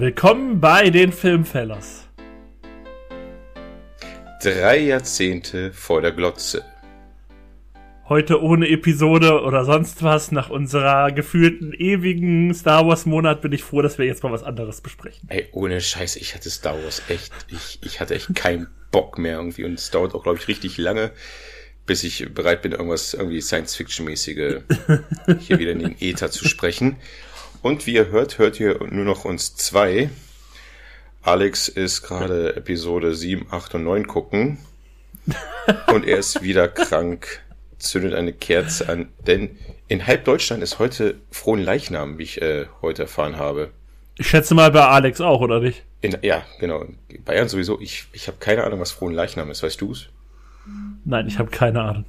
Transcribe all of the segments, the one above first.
Willkommen bei den Filmfellers. 3 Jahrzehnte vor der Glotze. Heute ohne Episode oder sonst was. Nach unserer gefühlten ewigen Star Wars Monat bin ich froh, dass wir jetzt mal was anderes besprechen. Ey, ohne Scheiß, ich hatte Star Wars echt, ich hatte echt keinen Bock mehr irgendwie und es dauert auch, glaube ich, richtig lange, bis ich bereit bin, irgendwas irgendwie Science-Fiction-mäßige hier wieder in den Äther zu sprechen. Und wie ihr hört ihr nur noch uns zwei. Alex ist gerade Episode 7, 8 und 9 gucken und er ist wieder krank. Zündet eine Kerze an, denn in halb Deutschland ist heute Fronleichnam, wie ich heute erfahren habe. Ich schätze mal bei Alex auch, oder nicht? Ja, genau. In Bayern sowieso. Ich habe keine Ahnung, was Fronleichnam ist. Weißt du es? Nein, ich habe keine Ahnung.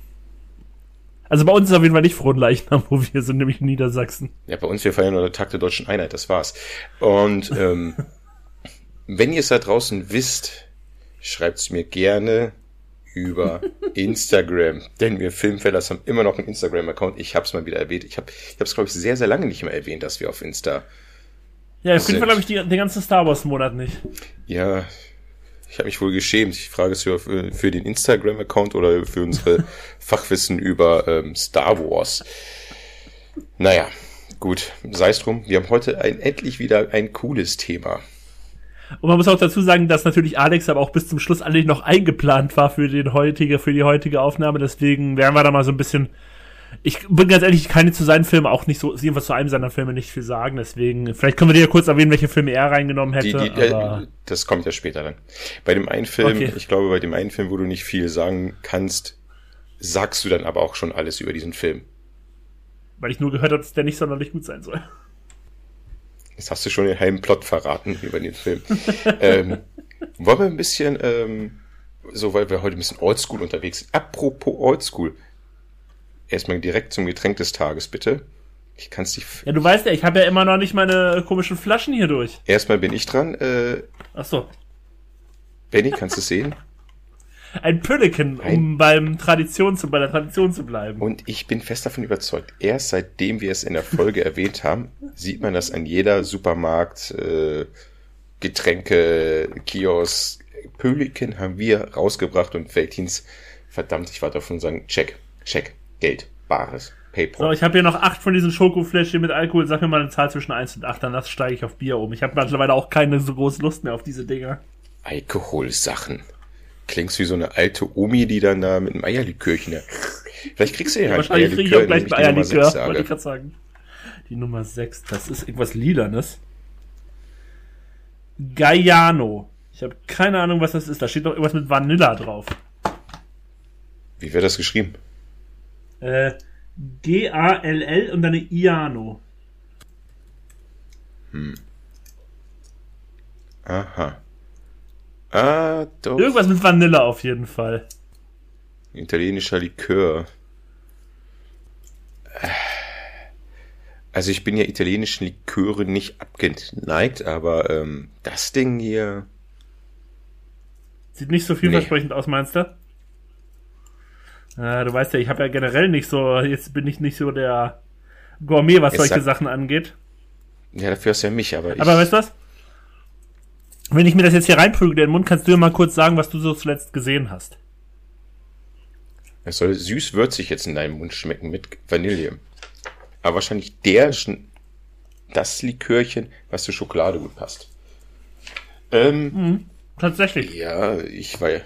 Also bei uns ist auf jeden Fall nicht Fronleichnam, wo wir sind, nämlich in Niedersachsen. Ja, bei uns, wir feiern nur den Tag der Deutschen Einheit, das war's. Und wenn ihr es da draußen wisst, schreibt's mir gerne über Instagram, denn wir Filmfellers haben immer noch einen Instagram-Account. Ich habe es mal wieder erwähnt. Ich habe es, glaube ich, sehr, sehr lange nicht mehr erwähnt, dass wir auf Insta Ja, auf jeden Fall glaube ich den ganzen Star Wars-Monat nicht. Ja, ich habe mich wohl geschämt. Ich frage es für den Instagram-Account oder für unsere Fachwissen über Star Wars. Naja, gut, sei es drum. Wir haben heute endlich wieder ein cooles Thema. Und man muss auch dazu sagen, dass natürlich Alex aber auch bis zum Schluss eigentlich noch eingeplant war für die heutige Aufnahme. Deswegen werden wir da mal so ein bisschen. Ich bin ganz ehrlich, ich kann jetzt zu seinen Filmen auch nicht so, jedenfalls zu einem seiner Filme nicht viel sagen. Deswegen, vielleicht können wir dir ja kurz erwähnen, welche Filme er reingenommen hätte. Das kommt ja später dann. Bei dem einen Film, okay. Ich glaube, bei dem einen Film, wo du nicht viel sagen kannst, sagst du dann aber auch schon alles über diesen Film. Weil ich nur gehört habe, dass der nicht sonderlich gut sein soll. Jetzt hast du schon den halben Plot verraten über den Film. Wollen wir ein bisschen, weil wir heute ein bisschen Oldschool unterwegs sind. Apropos Oldschool. Erstmal direkt zum Getränk des Tages, bitte. Ich kann's nicht... Ja, du weißt ja, ich habe ja immer noch nicht meine komischen Flaschen hier durch. Erstmal bin ich dran. Ach so. Benny, kannst du es sehen? Ein Pölleken, um bei der Tradition zu bleiben. Und ich bin fest davon überzeugt, erst seitdem wir es in der Folge erwähnt haben, sieht man das an jeder Supermarkt, Getränke, Kiosk. Pölleken haben wir rausgebracht und Veltins, verdammt, ich warte auf unseren Check, Geld, Bares, PayPal. So, ich habe hier noch 8 von diesen Schokofläschchen mit Alkohol. Sag mir mal eine Zahl zwischen 1 und 8, danach steige ich auf Bier um. Ich habe mittlerweile auch keine so große Lust mehr auf diese Dinger. Alkoholsachen. Klingst wie so eine alte Omi, die dann da mit einem Eierlikörchen... Vielleicht kriegst du ja halt wahrscheinlich kriege ich auch gleich ein Eierlikör, wollte ich gerade sagen. Die Nummer 6, das ist irgendwas Lilanes. Galliano. Ich habe keine Ahnung, was das ist. Da steht doch irgendwas mit Vanilla drauf. Wie wird das geschrieben? Gall und dann eine Iano. Aha. Ah, doch. Irgendwas mit Vanille auf jeden Fall. Italienischer Likör. Also ich bin ja italienischen Likören nicht abgeneigt, aber das Ding hier... Sieht nicht so vielversprechend aus, meinst du? Du weißt ja, ich habe ja generell nicht so... Jetzt bin ich nicht so der Gourmet, was solche Sachen angeht. Ja, dafür hast du ja mich, aber Aber weißt du was? Wenn ich mir das jetzt hier reinprügel in den Mund, kannst du mir mal kurz sagen, was du so zuletzt gesehen hast. Es soll süß-würzig jetzt in deinem Mund schmecken mit Vanille. Aber wahrscheinlich das Likörchen, was zur Schokolade gut passt. Tatsächlich. Ja, ich war ja...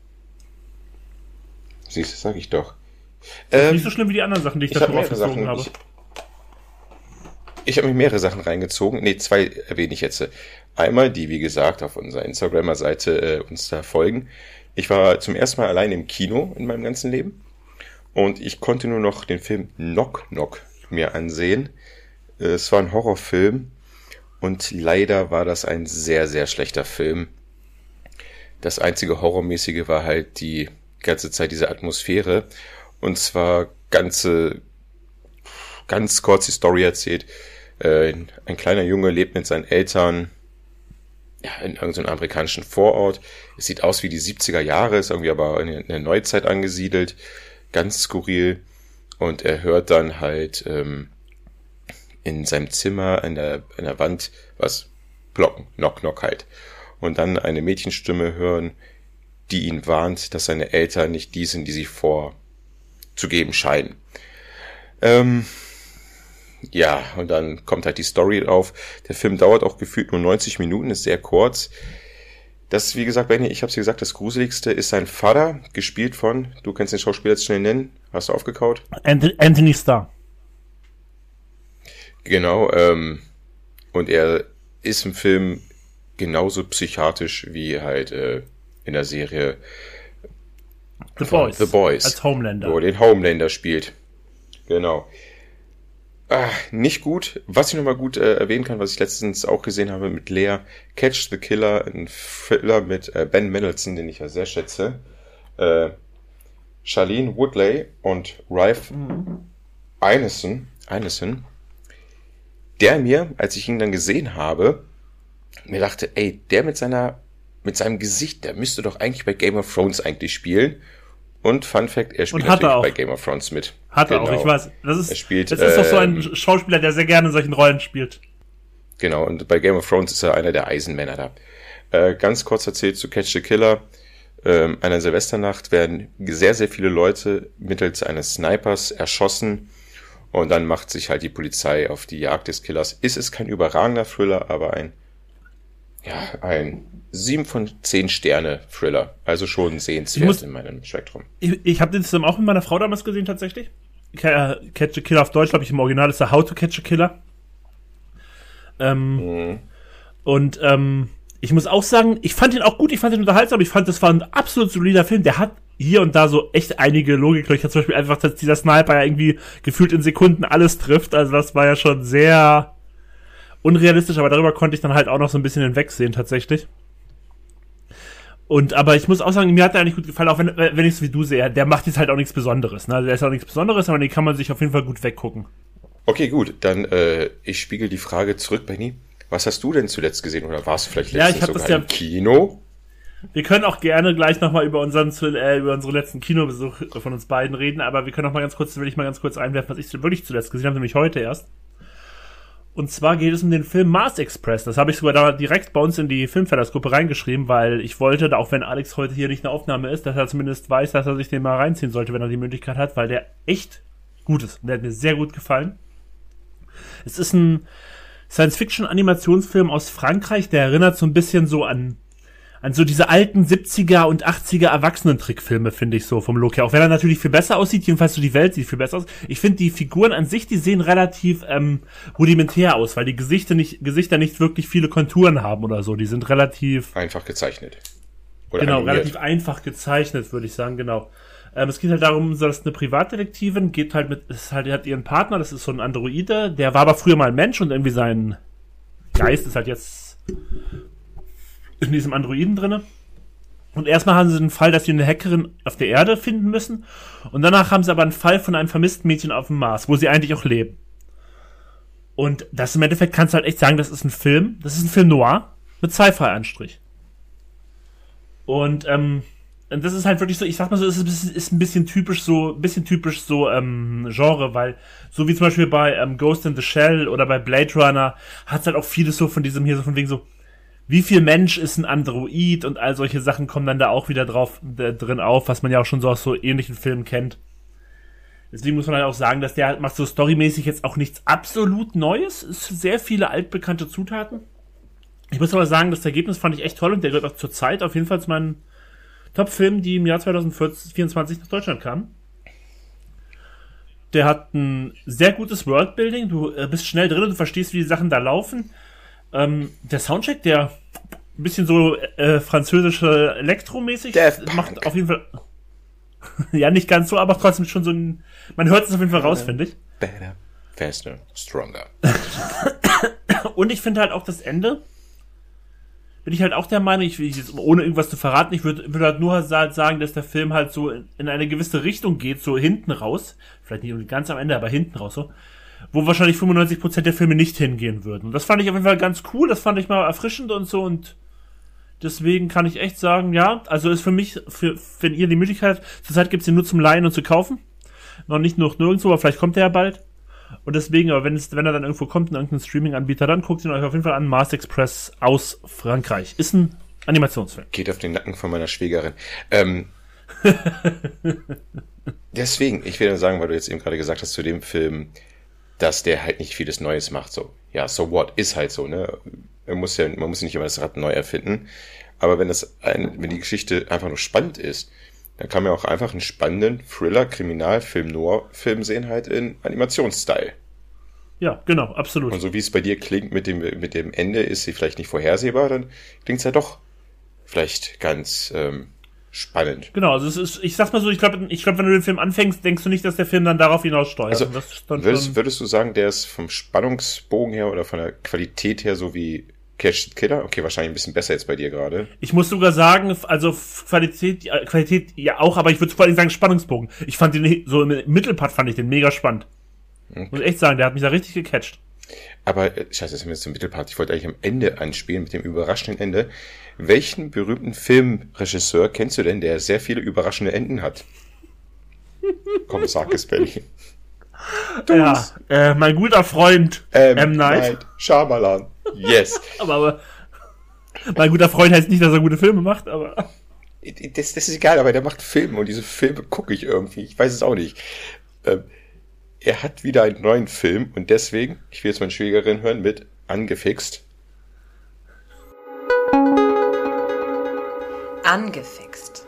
Siehst du, sag ich doch. Nicht so schlimm wie die anderen Sachen, die ich da aufgezogen habe. Ich habe mir mehrere Sachen reingezogen. Ne, 2 erwähne ich jetzt. Einmal, die, wie gesagt, auf unserer Instagramer-Seite uns da folgen. Ich war zum ersten Mal allein im Kino in meinem ganzen Leben. Und ich konnte nur noch den Film Knock Knock mir ansehen. Es war ein Horrorfilm. Und leider war das ein sehr, sehr schlechter Film. Das einzige Horrormäßige war halt die ganze Zeit diese Atmosphäre. Und zwar ganz kurz die Story erzählt. Ein kleiner Junge lebt mit seinen Eltern in irgendeinem amerikanischen Vorort. Es sieht aus wie die 70er Jahre, ist irgendwie aber in der Neuzeit angesiedelt. Ganz skurril. Und er hört dann halt in seinem Zimmer an der Wand was Glocken, Knock, Knock halt. Und dann eine Mädchenstimme hören, die ihn warnt, dass seine Eltern nicht die sind, die sie vorzugeben scheinen. Ja, und dann kommt halt die Story auf. Der Film dauert auch gefühlt nur 90 Minuten, ist sehr kurz. Das, wie gesagt, Benny, ich hab's dir gesagt, das Gruseligste ist sein Vater, gespielt von, du kannst den Schauspieler jetzt schnell nennen, hast du aufgekaut? Anthony Starr. Genau, und er ist im Film genauso psychotisch wie halt in der Serie The Boys. Als Homelander. Wo er den Homelander spielt. Genau. Nicht gut. Was ich nochmal gut erwähnen kann, was ich letztens auch gesehen habe mit Lea, Catch the Killer, ein Thriller mit Ben Mendelsohn, den ich ja sehr schätze. Shailene Woodley und Ralph Ineson, der mir, als ich ihn dann gesehen habe, mir dachte, ey, der mit seinem Gesicht, der müsste doch eigentlich bei Game of Thrones eigentlich spielen. Und Fun Fact, er spielt natürlich bei Game of Thrones mit. Hat er auch, ich weiß. Das ist doch so ein Schauspieler, der sehr gerne in solchen Rollen spielt. Genau, und bei Game of Thrones ist er einer der Eisenmänner da. Ganz kurz erzählt zu Catch the Killer. Einer Silvesternacht werden sehr, sehr viele Leute mittels eines Snipers erschossen. Und dann macht sich halt die Polizei auf die Jagd des Killers. Ist kein überragender Thriller, aber ein 7 von 10 Sterne Thriller. Also schon sehenswert in meinem Spektrum. Ich habe den zusammen auch mit meiner Frau damals gesehen, tatsächlich. Catch a Killer auf Deutsch, glaube ich, im Original ist der How to Catch a Killer. Und ich muss auch sagen, ich fand ihn auch gut, ich fand ihn unterhaltsam, ich fand, das war ein absolut solider Film. Der hat hier und da so echt einige Logiklöcher. Zum Beispiel einfach, dass dieser Sniper ja irgendwie gefühlt in Sekunden alles trifft. Also das war ja schon sehr unrealistisch, aber darüber konnte ich dann halt auch noch so ein bisschen hinwegsehen, tatsächlich. Aber ich muss auch sagen, mir hat der eigentlich gut gefallen, auch wenn ich es wie du sehe, der macht jetzt halt auch nichts Besonderes, ne? Der ist auch nichts Besonderes, aber den kann man sich auf jeden Fall gut weggucken. Okay, gut, dann ich spiegel die Frage zurück, Benny. Was hast du denn zuletzt gesehen oder warst du vielleicht letztens sogar im Kino? Wir können auch gerne gleich nochmal über unseren letzten Kinobesuch von uns beiden reden, aber wir können will ich mal ganz kurz einwerfen, was ich wirklich zuletzt gesehen habe, nämlich heute erst. Und zwar geht es um den Film Mars Express. Das habe ich sogar da direkt bei uns in die Filmverleihsgruppe reingeschrieben, weil ich wollte, auch wenn Alex heute hier nicht eine Aufnahme ist, dass er zumindest weiß, dass er sich den mal reinziehen sollte, wenn er die Möglichkeit hat, weil der echt gut ist. Und der hat mir sehr gut gefallen. Es ist ein Science-Fiction-Animationsfilm aus Frankreich, der erinnert so ein bisschen so an so diese alten 70er und 80er Erwachsenentrickfilme, finde ich so vom Look her. Auch wenn er natürlich viel besser aussieht, jedenfalls so die Welt sieht viel besser aus. Ich finde die Figuren an sich, die sehen relativ rudimentär aus, weil die Gesichter nicht wirklich viele Konturen haben oder so. Die sind relativ einfach gezeichnet. Oder genau, animiert. Relativ einfach gezeichnet, würde ich sagen, genau. Es geht halt darum, dass eine Privatdetektivin hat ihren Partner, das ist so ein Androide, der war aber früher mal ein Mensch und irgendwie sein Geist ist halt jetzt in diesem Androiden drinne. Und erstmal haben sie den Fall, dass sie eine Hackerin auf der Erde finden müssen. Und danach haben sie aber einen Fall von einem vermissten Mädchen auf dem Mars, wo sie eigentlich auch leben. Und das im Endeffekt kannst du halt echt sagen, das ist ein Film noir mit Sci-Fi-Anstrich. Und das ist halt wirklich so, ich sag mal so, es ist ein bisschen typisch so Genre, weil so wie zum Beispiel bei Ghost in the Shell oder bei Blade Runner hat's halt auch vieles so von diesem hier, so von wegen so, wie viel Mensch ist ein Android und all solche Sachen kommen dann da auch wieder drin auf, was man ja auch schon so aus so ähnlichen Filmen kennt. Deswegen muss man halt auch sagen, dass der halt macht so storymäßig jetzt auch nichts absolut Neues. Es sind sehr viele altbekannte Zutaten. Ich muss aber sagen, das Ergebnis fand ich echt toll und der gehört auch zur Zeit auf jeden Fall zu meinen Top-Filmen, die im Jahr 2024 nach Deutschland kamen. Der hat ein sehr gutes Worldbuilding, du bist schnell drin, du verstehst, wie die Sachen da laufen. Der Soundtrack, der ein bisschen so französische Elektromäßig macht auf jeden Fall ja, nicht ganz so, aber trotzdem schon so ein, man hört es auf jeden Fall raus, finde ich. Better, faster, stronger. Und ich finde halt auch das Ende, bin ich halt auch der Meinung, ohne irgendwas zu verraten, ich würde halt nur sagen, dass der Film halt so in eine gewisse Richtung geht, so hinten raus, vielleicht nicht ganz am Ende, aber hinten raus so, wo wahrscheinlich 95% der Filme nicht hingehen würden. Und das fand ich auf jeden Fall ganz cool, das fand ich mal erfrischend und so und deswegen kann ich echt sagen, ja, also ist für mich, wenn ihr die Möglichkeit habt, zurzeit gibt's den nur zum Leihen und zu kaufen, noch nicht noch nirgendwo, aber vielleicht kommt der ja bald. Und deswegen, aber wenn er dann irgendwo kommt in irgendeinen Streaming-Anbieter, dann guckt ihn euch auf jeden Fall an. Mars Express aus Frankreich. Ist ein Animationsfilm. Geht auf den Nacken von meiner Schwägerin. Deswegen, ich will nur sagen, weil du jetzt eben gerade gesagt hast zu dem Film, dass der halt nicht vieles Neues macht, so. Ja, so what? Ist halt so, ne? Man muss nicht immer das Rad neu erfinden. Aber wenn die Geschichte einfach nur spannend ist, dann kann man auch einfach einen spannenden Thriller, Kriminalfilm, Noir-Film sehen, halt in Animationsstyle. Ja, genau, absolut. Und so wie es bei dir klingt mit dem Ende, ist sie vielleicht nicht vorhersehbar, dann klingt es ja doch vielleicht ganz spannend. Genau, also es ist, ich sag's mal so, ich glaube, wenn du den Film anfängst, denkst du nicht, dass der Film dann darauf hinaus steuert. Also, das ist dann würdest du sagen, der ist vom Spannungsbogen her oder von der Qualität her so wie Catch the Killer? Okay, wahrscheinlich ein bisschen besser jetzt bei dir gerade. Ich muss sogar sagen, also Qualität ja auch, aber ich würde vor allem sagen Spannungsbogen. Ich fand den, so im Mittelpart fand ich den mega spannend. Okay. Muss ich echt sagen, der hat mich da richtig gecatcht. Aber, scheiße, das ist mir jetzt zum Mittelpart. Ich wollte eigentlich am Ende anspielen, mit dem überraschenden Ende. Welchen berühmten Filmregisseur kennst du denn, der sehr viele überraschende Enden hat? Komm, sag es, Belly. Ja, mein guter Freund M. Night Shyamalan. Yes. aber mein guter Freund heißt nicht, dass er gute Filme macht, aber... Das ist egal, aber der macht Filme und diese Filme gucke ich irgendwie. Ich weiß es auch nicht. Er hat wieder einen neuen Film und deswegen, ich will jetzt meine Schwägerin hören mit Angefixt. Angefixt.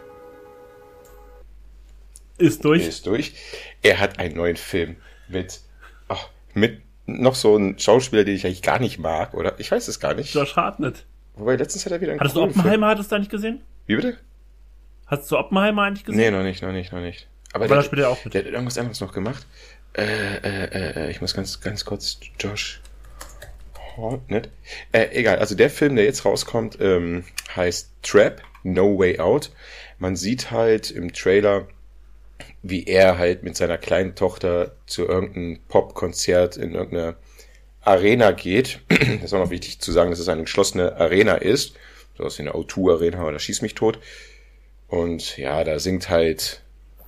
Ist durch. Er hat einen neuen Film mit noch so einem Schauspieler, den ich eigentlich gar nicht mag, oder? Ich weiß es gar nicht. Josh Hartnett. Wobei, letztens hat er wieder einen Hattest du Oppenheimer, hattest du da nicht gesehen? Wie bitte? Hast du Oppenheimer eigentlich gesehen? Nee, noch nicht. Aber da spielt er auch mit. Der hat irgendwas anderes noch gemacht. Ich muss ganz kurz Josh Hartnett. Egal, also der Film, der jetzt rauskommt, heißt Trap, No Way Out. Man sieht halt im Trailer, wie er halt mit seiner kleinen Tochter zu irgendeinem Popkonzert in irgendeiner Arena geht. Das ist auch noch wichtig zu sagen, dass es eine geschlossene Arena ist. So aus der O2 Arena oder Schieß mich tot. Und ja, da singt halt,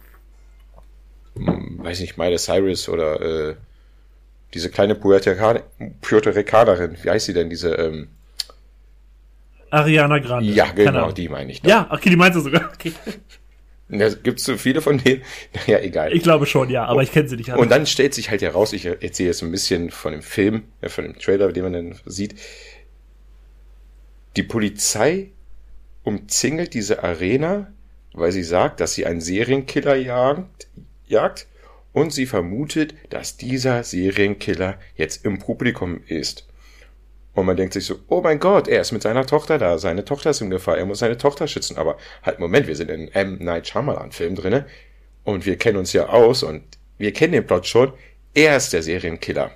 weiß nicht, Miley Cyrus oder diese kleine Puerto Ricanerin. Wie heißt sie denn, diese Ariana Grande. Ja, genau, die meine ich. Ja, okay, die meinst du sogar. Okay. Gibt es so viele von denen? Naja, egal. Ich glaube schon, ja, aber ich kenne sie nicht alle. Und dann stellt sich halt heraus, ich erzähle jetzt ein bisschen von dem Film, von dem Trailer, den man dann sieht. Die Polizei umzingelt diese Arena, weil sie sagt, dass sie einen Serienkiller jagt und sie vermutet, dass dieser Serienkiller jetzt im Publikum ist. Und man denkt sich so, oh mein Gott, er ist mit seiner Tochter da, seine Tochter ist in Gefahr, er muss seine Tochter schützen. Aber halt, Moment, wir sind in einem M. Night Shyamalan Film drinne und wir kennen uns ja aus und wir kennen den Plot schon. Er ist der Serienkiller.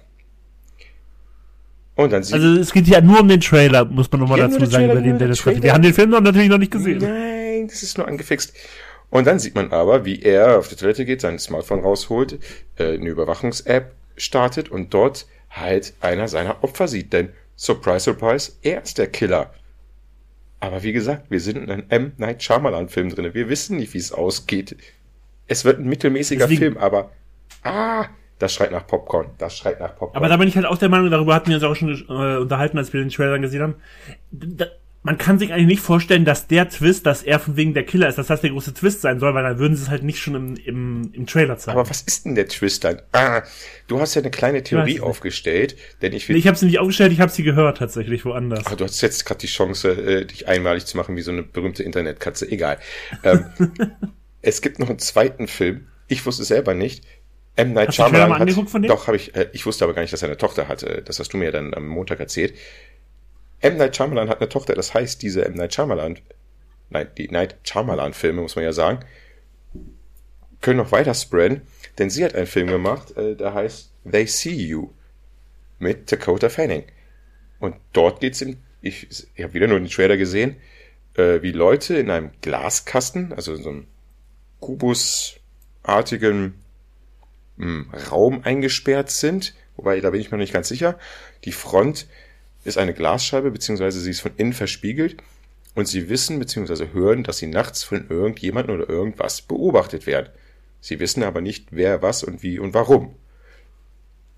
Und dann also es geht ja nur um den Trailer, muss man nochmal dazu sagen, über den Dennis spricht. Wir haben den Film natürlich noch nicht gesehen. Nein, das ist nur angefixt. Und dann sieht man aber, wie er auf die Toilette geht, sein Smartphone rausholt, eine Überwachungs-App startet und dort halt einer seiner Opfer sieht, denn surprise, surprise, er ist der Killer. Aber wie gesagt, wir sind in einem M. Night Shyamalan Film drin. Wir wissen nicht, wie es ausgeht. Es wird ein mittelmäßiger Film, aber das schreit nach Popcorn. Aber da bin ich halt auch der Meinung, darüber hatten wir uns auch schon unterhalten, als wir den Trailer gesehen haben. Man kann sich eigentlich nicht vorstellen, dass der Twist, dass er von wegen der Killer ist, dass das der große Twist sein soll, weil dann würden sie es halt nicht schon im Trailer zeigen. Aber was ist denn der Twist dann? Du hast ja eine kleine Theorie aufgestellt, denn ich habe sie nicht aufgestellt, ich habe sie gehört tatsächlich woanders. Du hast jetzt gerade die Chance, dich einmalig zu machen wie so eine berühmte Internetkatze. Egal. Es gibt noch einen zweiten Film. Ich wusste es selber nicht. M. Night Shyamalan mal angeguckt von dem? Doch, habe ich. Ich wusste aber gar nicht, dass er eine Tochter hatte. Das hast du mir dann am Montag erzählt. M. Night Shyamalan hat eine Tochter, das heißt, die Night Shyamalan-Filme, muss man ja sagen, können noch weiter spreaden, denn sie hat einen Film gemacht, der heißt They See You mit Dakota Fanning. Und dort geht's ich habe wieder nur den Trailer gesehen, wie Leute in einem Glaskasten, also in so einem kubusartigen Raum eingesperrt sind, wobei, da bin ich mir noch nicht ganz sicher. Die Front ist eine Glasscheibe, beziehungsweise sie ist von innen verspiegelt und sie wissen, beziehungsweise hören, dass sie nachts von irgendjemandem oder irgendwas beobachtet werden. Sie wissen aber nicht, wer, was und wie und warum.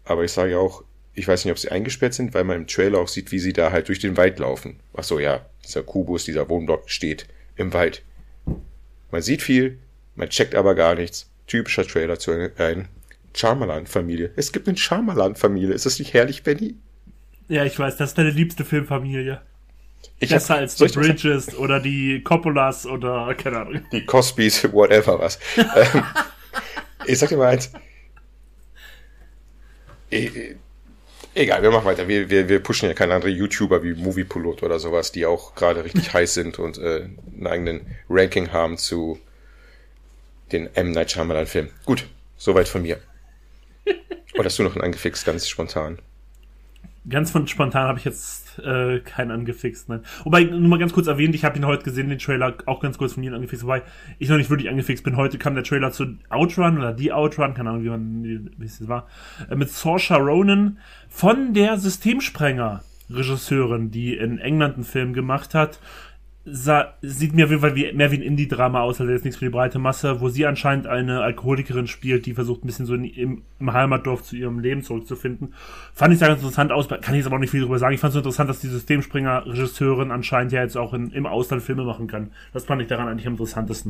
aber ich sage auch, ich weiß nicht, ob sie eingesperrt sind, weil man im Trailer auch sieht, wie sie da halt durch den Wald laufen. Ach so, ja, dieser Kubus, dieser Wohnblock steht im Wald. Man sieht viel, man checkt aber gar nichts. Typischer Trailer zu einer Shyamalan-Familie. Es gibt eine Shyamalan-Familie. Ist das nicht herrlich, Benny? Ja, ich weiß, das ist deine liebste Filmfamilie. Besser als die Bridges oder die Coppolas oder, keine Ahnung. Die Cosbys, whatever was. Ich sag dir mal eins. Egal, wir machen weiter. Wir pushen ja keine andere YouTuber wie Moviepilot oder sowas, die auch gerade richtig heiß sind und einen eigenen Ranking haben zu den M. Night Shyamalan Film. Gut, soweit von mir. Oder hast du noch einen angefixt, ganz spontan? Ganz spontan habe ich jetzt keinen angefixt, nein. Wobei, nur mal ganz kurz erwähnt, ich habe ihn heute gesehen, den Trailer, auch ganz kurz von mir angefixt, wobei ich noch nicht wirklich angefixt bin. Heute kam der Trailer zu Outrun oder die Outrun, keine Ahnung, wie es war, mit Saoirse Ronan von der Systemsprenger-Regisseurin, die in England einen Film gemacht hat. Sieht mir auf jeden Fall mehr wie ein Indie-Drama aus, also jetzt nichts für die breite Masse, wo sie anscheinend eine Alkoholikerin spielt, die versucht ein bisschen so im Heimatdorf zu ihrem Leben zurückzufinden. Fand ich da ganz interessant aus, kann ich jetzt aber auch nicht viel drüber sagen. Ich fand es so interessant, dass die Systemspringer-Regisseurin anscheinend ja jetzt auch im Ausland Filme machen kann. Das fand ich daran eigentlich am interessantesten.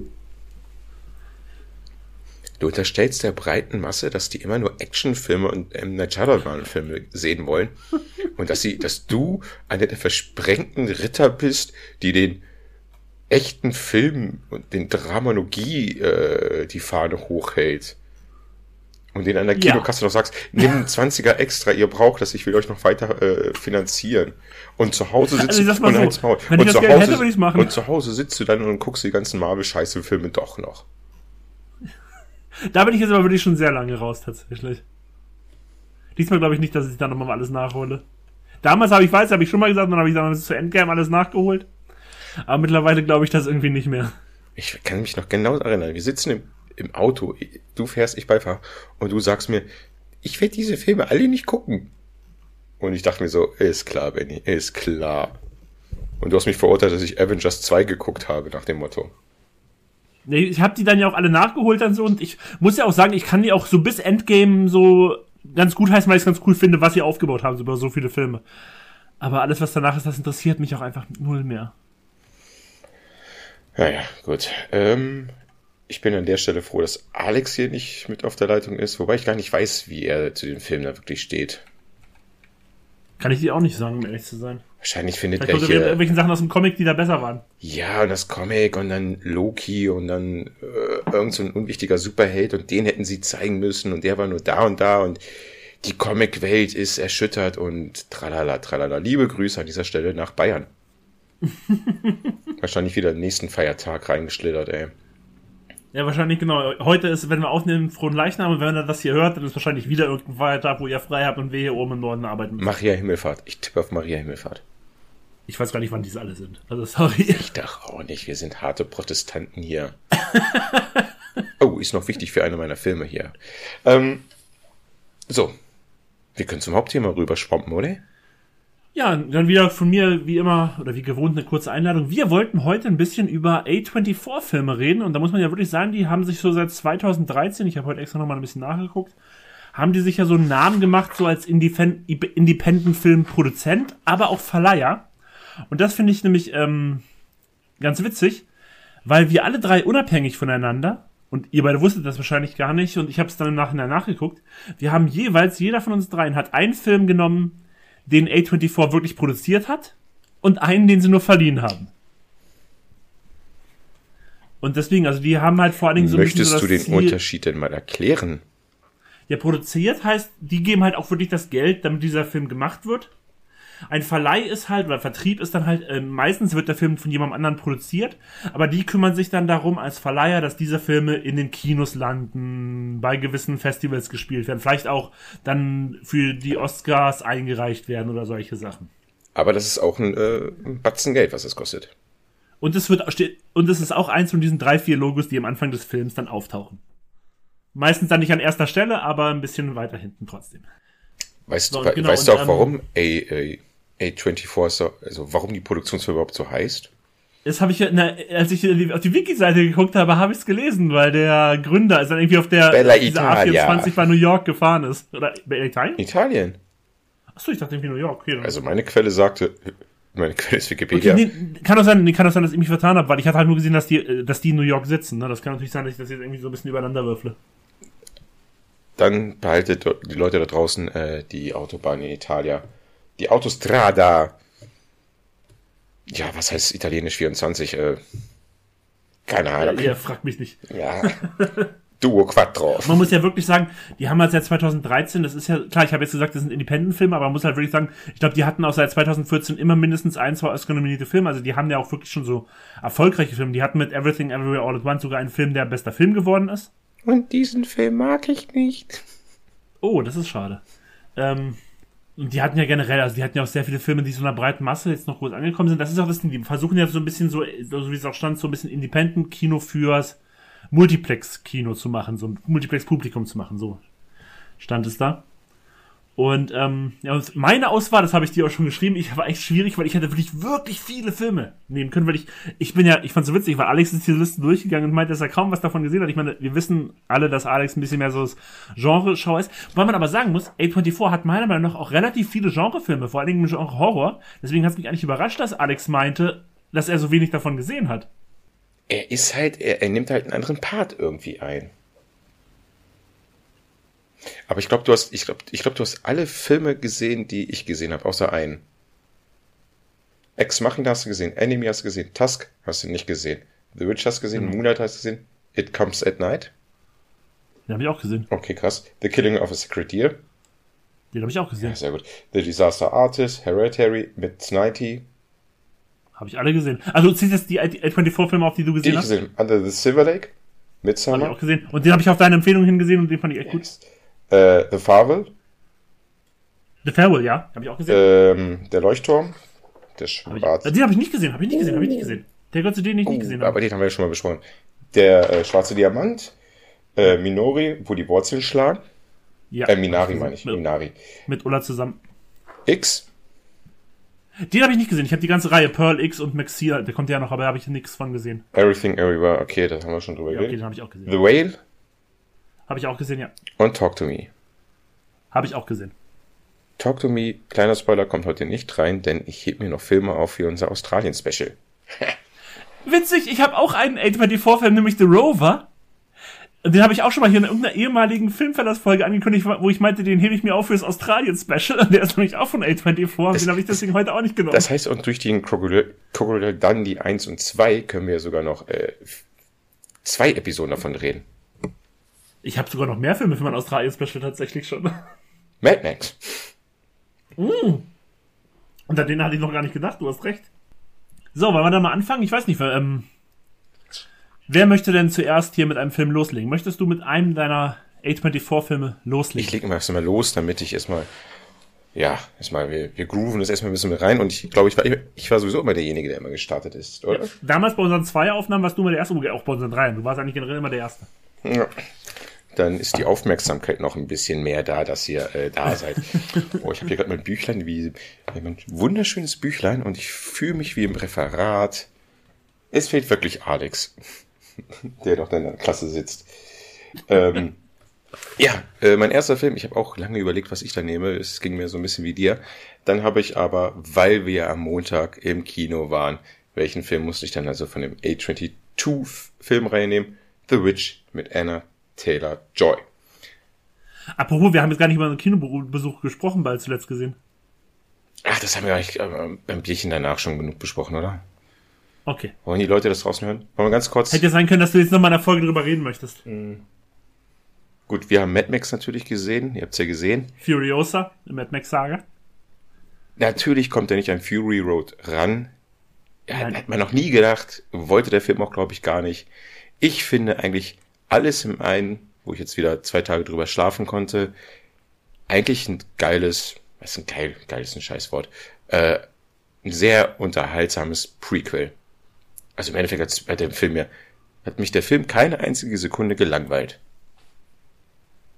Du unterstellst der breiten Masse, dass die immer nur Actionfilme und Night Shyamalan-Filme sehen wollen und dass du einer der versprengten Ritter bist, die den echten Film und den Dramaturgie die Fahne hochhält und denen an der Kinokasse noch sagst, nimm einen 20er extra, ihr braucht das, ich will euch noch weiter finanzieren. Und zu Hause sitzt du und zu Hause sitzt du dann und guckst die ganzen Marvel-Scheiße-Filme doch noch. Da bin ich jetzt aber wirklich schon sehr lange raus, tatsächlich. Diesmal glaube ich nicht, dass ich da nochmal alles nachhole. Damals habe ich schon mal gesagt, dann habe ich dann zu Endgame alles nachgeholt. Aber mittlerweile glaube ich das irgendwie nicht mehr. Ich kann mich noch genau erinnern. Wir sitzen im Auto, du fährst, ich Beifahrer, und du sagst mir, ich werde diese Filme alle nicht gucken. Und ich dachte mir so, ist klar, Benny, ist klar. Und du hast mich verurteilt, dass ich Avengers 2 geguckt habe, nach dem Motto. Ich habe die dann ja auch alle nachgeholt dann so, und ich muss ja auch sagen, ich kann die auch so bis Endgame so ganz gut heißen, weil ich es ganz cool finde, was sie aufgebaut haben über so viele Filme. Aber alles, was danach ist, das interessiert mich auch einfach null mehr. Ja, gut. Ich bin an der Stelle froh, dass Alex hier nicht mit auf der Leitung ist, wobei ich gar nicht weiß, wie er zu dem Film da wirklich steht. Kann ich dir auch nicht sagen, um ehrlich zu sein. Wahrscheinlich findet er hier irgendwelche Sachen aus dem Comic, die da besser waren. Ja, und das Comic und dann Loki und dann irgend so ein unwichtiger Superheld und den hätten sie zeigen müssen und der war nur da und die Comic-Welt ist erschüttert und tralala, tralala. Liebe Grüße an dieser Stelle nach Bayern. Wahrscheinlich wieder den nächsten Feiertag reingeschlittert, ey. Ja, wahrscheinlich, genau. Heute ist, wenn wir aufnehmen, Fronleichnam, und wenn ihr das hier hört, dann ist wahrscheinlich wieder irgendein Feiertag, wo ihr frei habt und wir hier oben im Norden arbeiten müssen. Maria Himmelfahrt. Ich tippe auf Maria Himmelfahrt. Ich weiß gar nicht, wann diese alle sind. Also, sorry. Ich dachte auch nicht. Wir sind harte Protestanten hier. Oh, ist noch wichtig für eine meiner Filme hier. So. Wir können zum Hauptthema rüberschwompen, oder? Ja, dann wieder von mir, wie immer, oder wie gewohnt, eine kurze Einladung. Wir wollten heute ein bisschen über A24-Filme reden, und da muss man ja wirklich sagen, die haben sich so seit 2013, ich habe heute extra nochmal ein bisschen nachgeguckt, haben die sich ja so einen Namen gemacht, so als Independent-Film-Produzent, aber auch Verleiher. Und das finde ich nämlich ganz witzig, weil wir alle drei unabhängig voneinander, und ihr beide wusstet das wahrscheinlich gar nicht, und ich habe es dann im Nachhinein nachgeguckt, wir haben jeweils, jeder von uns dreien hat einen Film genommen, den A24 wirklich produziert hat, und einen, den sie nur verliehen haben. Und deswegen, also die haben halt vor allen Dingen so ein bisschen Möchtest du den Unterschied denn mal erklären? Ja, produziert heißt, die geben halt auch wirklich das Geld, damit dieser Film gemacht wird. Ein Verleih ist halt, oder Vertrieb ist dann halt, meistens wird der Film von jemandem anderen produziert, aber die kümmern sich dann darum als Verleiher, dass diese Filme in den Kinos landen, bei gewissen Festivals gespielt werden, vielleicht auch dann für die Oscars eingereicht werden oder solche Sachen. Aber das ist auch ein Batzen Geld, was es kostet. Und es ist auch eins von diesen 3-4 Logos, die am Anfang des Films dann auftauchen. Meistens dann nicht an erster Stelle, aber ein bisschen weiter hinten trotzdem. Weißt du auch, warum A24 so, also warum die Produktionsfirma überhaupt so heißt? Das habe ich ja, als ich auf die Wiki-Seite geguckt habe, habe ich es gelesen, weil der Gründer ist dann irgendwie auf der A24 bei New York gefahren ist. Oder bei Italien? Italien. Achso, ich dachte irgendwie New York. Okay, also meine Quelle ist Wikipedia. Okay, kann auch sein, dass ich mich vertan habe, weil ich hatte halt nur gesehen, dass die in New York sitzen. Ne? Das kann natürlich sein, dass ich das jetzt irgendwie so ein bisschen übereinander würfle. Dann behaltet die Leute da draußen die Autobahn in Italien. Die Autostrada. Ja, was heißt italienisch 24? Keine Ahnung. Ihr fragt mich nicht. Ja. Duo Quattro. Man muss ja wirklich sagen, die haben halt seit 2013, das ist ja, klar, ich habe jetzt gesagt, das sind Independent-Filme, aber man muss halt wirklich sagen, ich glaube, die hatten auch seit 2014 immer mindestens 1, 2 Oscar-nominierte Filme, also die haben ja auch wirklich schon so erfolgreiche Filme. Die hatten mit Everything Everywhere All at Once sogar einen Film, der bester Film geworden ist. Und diesen Film mag ich nicht. Oh, das ist schade. Und die hatten ja generell, also die hatten ja auch sehr viele Filme, die so einer breiten Masse jetzt noch groß angekommen sind. Das ist auch das Ding, die versuchen ja so ein bisschen so wie es auch stand, so ein bisschen Independent-Kino fürs Multiplex-Kino zu machen, so ein Multiplex-Publikum zu machen, so stand es da. Und und meine Auswahl, das habe ich dir auch schon geschrieben, war echt schwierig, weil ich hätte wirklich viele Filme nehmen können, weil ich fand's so witzig, weil Alex ist diese Liste durchgegangen und meinte, dass er kaum was davon gesehen hat. Ich meine, wir wissen alle, dass Alex ein bisschen mehr so das Genre-Schau ist. Wobei man aber sagen muss, A24 hat meiner Meinung nach auch relativ viele Genrefilme, vor allen Dingen im Genre Horror. Deswegen hat es mich eigentlich überrascht, dass Alex meinte, dass er so wenig davon gesehen hat. Er nimmt halt einen anderen Part irgendwie ein. Aber ich glaube, du hast alle Filme gesehen, die ich gesehen habe, außer einen. Ex Machina hast du gesehen, Enemy hast du gesehen, Tusk hast du nicht gesehen, The Witch hast du gesehen, Moonlight hast du gesehen, It Comes at Night. Den habe ich auch gesehen. Okay, krass. The Killing of a Sacred Deer. Den habe ich auch gesehen. Ja, sehr gut. The Disaster Artist, Hereditary, Mid-90. Habe ich alle gesehen. Also du ziehst jetzt die A24-Filme auf, die du gesehen hast? Die ich gesehen. Under the Silver Lake, Midsommar. Habe ich auch gesehen. Und den habe ich auf deine Empfehlung hingesehen und den fand ich echt gut. The Farewell. The Farewell, ja. Habe ich auch gesehen. Der Leuchtturm. Der Schwarze. Den habe ich nicht gesehen. Der gehört zu denen, ich nicht gesehen habe. Aber den haben wir ja schon mal besprochen. Der Schwarze Diamant. Minori, wo die Wurzeln schlagen. Ja. Minari meine ich. Minari. Mit Ulla zusammen. X. Den habe ich nicht gesehen. Ich habe die ganze Reihe Pearl X und Maxia. Der kommt ja noch, aber da habe ich nichts von gesehen. Everything Everywhere. Okay, das haben wir schon drüber geredet. Okay, den habe ich auch gesehen. The Whale. Habe ich auch gesehen, ja. Und Talk to Me. Habe ich auch gesehen. Talk to Me, kleiner Spoiler, kommt heute nicht rein, denn ich heb mir noch Filme auf für unser Australien-Special. Witzig, ich habe auch einen A24-Film, nämlich The Rover. Den habe ich auch schon mal hier in irgendeiner ehemaligen Filmverlassfolge angekündigt, wo ich meinte, den hebe ich mir auf fürs Australien-Special. Der ist nämlich auch von A24, den habe ich deswegen heute auch nicht genommen. Das heißt, und durch den Crocodile Dundee 1 und 2 können wir sogar noch 2 Episoden davon reden. Ich habe sogar noch mehr Filme für mein Australien-Special tatsächlich schon. Mad Max. Und an den hatte ich noch gar nicht gedacht, du hast recht. So, wollen wir da mal anfangen? Ich weiß nicht, wer möchte denn zuerst hier mit einem Film loslegen? Möchtest du mit einem deiner A24-Filme loslegen? Ich lege immer erstmal los, damit ich wir grooven das erstmal ein bisschen mit rein. Und ich glaube, ich war sowieso immer derjenige, der immer gestartet ist, oder? Ja, damals bei unseren 2-Aufnahmen warst du immer der Erste, auch bei unseren 3. Du warst eigentlich generell immer der Erste. Ja. Dann ist die Aufmerksamkeit noch ein bisschen mehr da, dass ihr da seid. Oh, ich habe hier gerade mein Büchlein, ein wunderschönes Büchlein und ich fühle mich wie im Referat. Es fehlt wirklich Alex, der doch in der Klasse sitzt. Mein erster Film, ich habe auch lange überlegt, was ich da nehme. Es ging mir so ein bisschen wie dir. Dann habe ich aber, weil wir am Montag im Kino waren, welchen Film musste ich dann also von dem A24-Filmreihe nehmen? The Witch mit Anna Taylor-Joy. Apropos, wir haben jetzt gar nicht über einen Kinobesuch gesprochen, bald zuletzt gesehen. Ach, das haben wir eigentlich beim Bierchen danach schon genug besprochen, oder? Okay. Wollen die Leute das draußen hören? Wollen wir ganz kurz... Hätte ja sein können, dass du jetzt nochmal in der Folge drüber reden möchtest. Gut, wir haben Mad Max natürlich gesehen. Ihr habt's ja gesehen. Furiosa, Mad Max Saga. Natürlich kommt er nicht an Fury Road ran. Ja, hat man noch nie gedacht. Wollte der Film auch, glaube ich, gar nicht. Ich finde eigentlich alles im einen, wo ich jetzt wieder 2 Tage drüber schlafen konnte, eigentlich ein geiles, geil ist ein Scheißwort, ein sehr unterhaltsames Prequel. Also im Endeffekt hat mich der Film keine einzige Sekunde gelangweilt.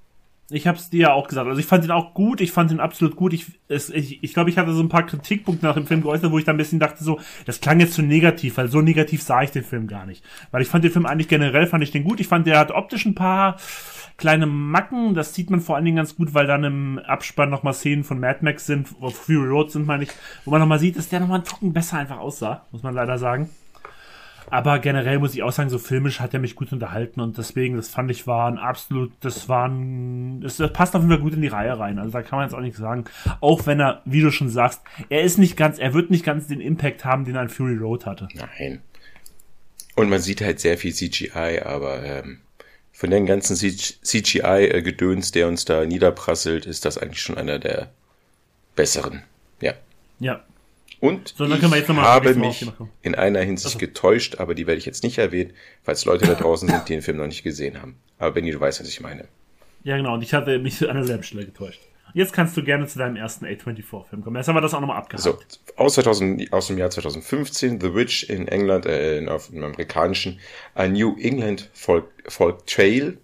Ich hab's dir ja auch gesagt. Also ich fand ihn auch gut, ich fand ihn absolut gut. Ich glaube, ich hatte so ein paar Kritikpunkte nach dem Film geäußert, wo ich dann ein bisschen dachte so, das klang jetzt zu negativ, weil so negativ sah ich den Film gar nicht. Weil ich fand den Film eigentlich generell, fand ich den gut. Ich fand, der hat optisch ein paar kleine Macken. Das sieht man vor allen Dingen ganz gut, weil dann im Abspann nochmal Szenen von Mad Max sind, wo Fury Road sind, meine ich, wo man nochmal sieht, dass der nochmal einen Tucken besser einfach aussah, muss man leider sagen. Aber generell muss ich auch sagen, so filmisch hat er mich gut unterhalten und deswegen, das fand ich war ein absolut, das passt auf jeden Fall gut in die Reihe rein. Also da kann man jetzt auch nichts sagen. Auch wenn er, wie du schon sagst, er wird nicht ganz den Impact haben, den ein Fury Road hatte. Nein. Und man sieht halt sehr viel CGI, aber von den ganzen CGI-Gedöns, der uns da niederprasselt, ist das eigentlich schon einer der besseren. Ja. Ja. Und so, dann können wir jetzt habe mich in einer Hinsicht getäuscht, aber die werde ich jetzt nicht erwähnen, falls Leute da draußen sind, die den Film noch nicht gesehen haben. Aber Benni, du weißt, was ich meine. Ja, genau, und ich hatte mich an derselben Stelle getäuscht. Jetzt kannst du gerne zu deinem ersten A24-Film kommen. Jetzt haben wir das auch nochmal abgehakt. So, aus dem Jahr 2015, The Witch in England, im amerikanischen, A New England Folk Tale,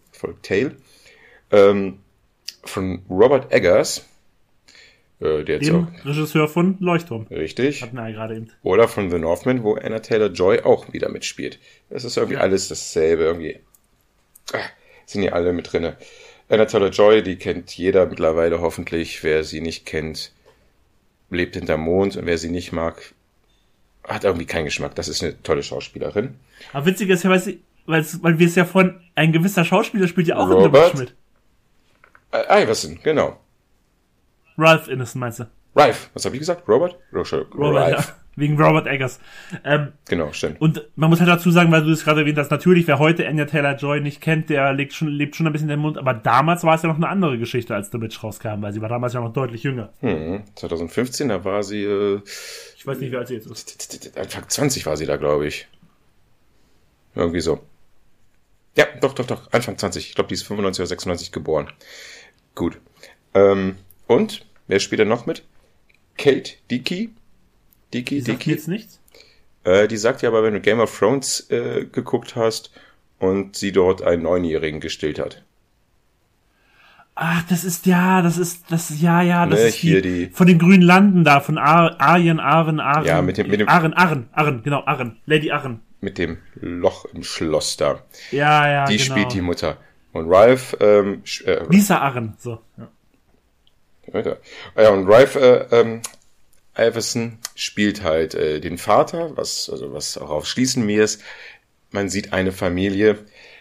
von Robert Eggers. Dem Regisseur von Leuchtturm. Richtig. Hatten wir ja gerade eben. Oder von The Northman, wo Anna Taylor-Joy auch wieder mitspielt. Das ist irgendwie alles dasselbe. Irgendwie sind die alle mit drinne. Anna Taylor-Joy, die kennt jeder mittlerweile hoffentlich. Wer sie nicht kennt, lebt hinterm Mond. Und wer sie nicht mag, hat irgendwie keinen Geschmack. Das ist eine tolle Schauspielerin. Aber witzig ist ja, weil wir es ja von ein gewisser Schauspieler spielt ja auch in The Witch mit. Iverson, genau. Ralph Ineson, meinst du? Ralph, was habe ich gesagt? Robert, ja. Wegen Robert Eggers. Genau, stimmt. Und man muss halt dazu sagen, weil du es gerade erwähnt hast, natürlich, wer heute Anya Taylor-Joy nicht kennt, der lebt schon ein bisschen in den Mund, aber damals war es ja noch eine andere Geschichte, als The Witch rauskam, weil sie war damals ja noch deutlich jünger. 2015, da war sie... ich weiß nicht, wie alt sie jetzt ist. Anfang 20 war sie da, glaube ich. Irgendwie so. Ja, doch, Anfang 20. Ich glaube, die ist 95 oder 96 geboren. Gut. Und, wer spielt da noch mit? Kate Dickie. Die sagt jetzt nichts? Die sagt ja aber, wenn du Game of Thrones geguckt hast und sie dort einen 9-Jährigen gestillt hat. Ach, das ist die von den grünen Landen da, von Arren. Ja, mit dem Arren, Lady Arren. Mit dem Loch im Schloss da. Ja, die genau. spielt die Mutter. Und Ralph, Lisa Arren, so, ja. Ja, und Ralph Iverson spielt halt den Vater, was darauf schließen wir ist. Man sieht eine Familie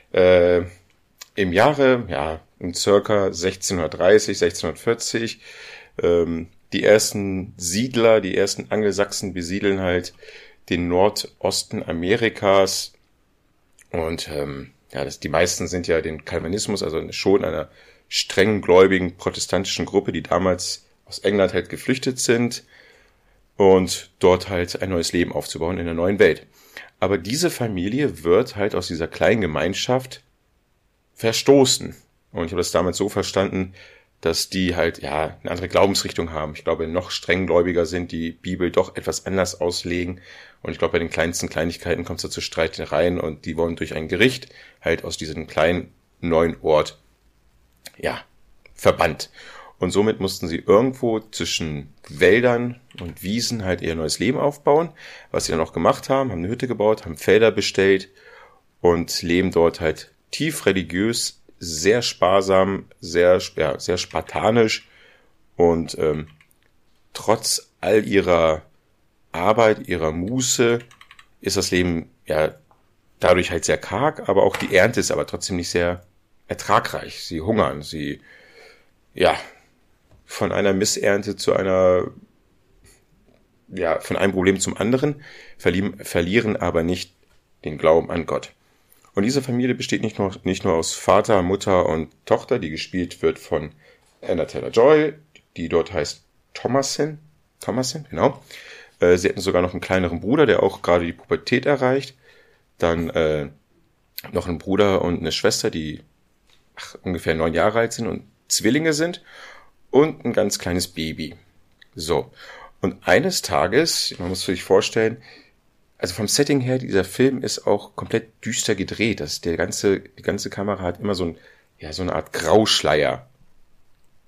im Jahre, um circa 1630, 1640. Die ersten Siedler, die ersten Angelsachsen besiedeln halt den Nordosten Amerikas. Und die meisten sind ja den Calvinismus, also schon einer streng gläubigen protestantischen Gruppe, die damals aus England halt geflüchtet sind und dort halt ein neues Leben aufzubauen in der neuen Welt. Aber diese Familie wird halt aus dieser kleinen Gemeinschaft verstoßen. Und ich habe das damals so verstanden, dass die halt eine andere Glaubensrichtung haben. Ich glaube, noch streng gläubiger sind, die Bibel doch etwas anders auslegen. Und ich glaube, bei den kleinsten Kleinigkeiten kommt es da zu Streitereien und die wollen durch ein Gericht halt aus diesem kleinen neuen Ort verbannt. Und somit mussten sie irgendwo zwischen Wäldern und Wiesen halt ihr neues Leben aufbauen. Was sie dann auch gemacht haben eine Hütte gebaut, haben Felder bestellt und leben dort halt tief religiös, sehr sparsam, sehr spartanisch und trotz all ihrer Arbeit, ihrer Muße ist das Leben dadurch halt sehr karg, aber auch die Ernte ist aber trotzdem nicht sehr ertragreich. Sie hungern, sie von einer Missernte zu einer von einem Problem zum anderen, verlieren aber nicht den Glauben an Gott. Und diese Familie besteht nicht nur aus Vater, Mutter und Tochter, die gespielt wird von Anna Taylor-Joy, die dort heißt Thomasin, genau. Sie hatten sogar noch einen kleineren Bruder, der auch gerade die Pubertät erreicht. Dann noch einen Bruder und eine Schwester, die ungefähr 9 Jahre alt sind und Zwillinge sind. Und ein ganz kleines Baby. So. Und eines Tages, man muss sich vorstellen, also vom Setting her, dieser Film ist auch komplett düster gedreht. Die ganze Kamera hat immer so eine Art Grauschleier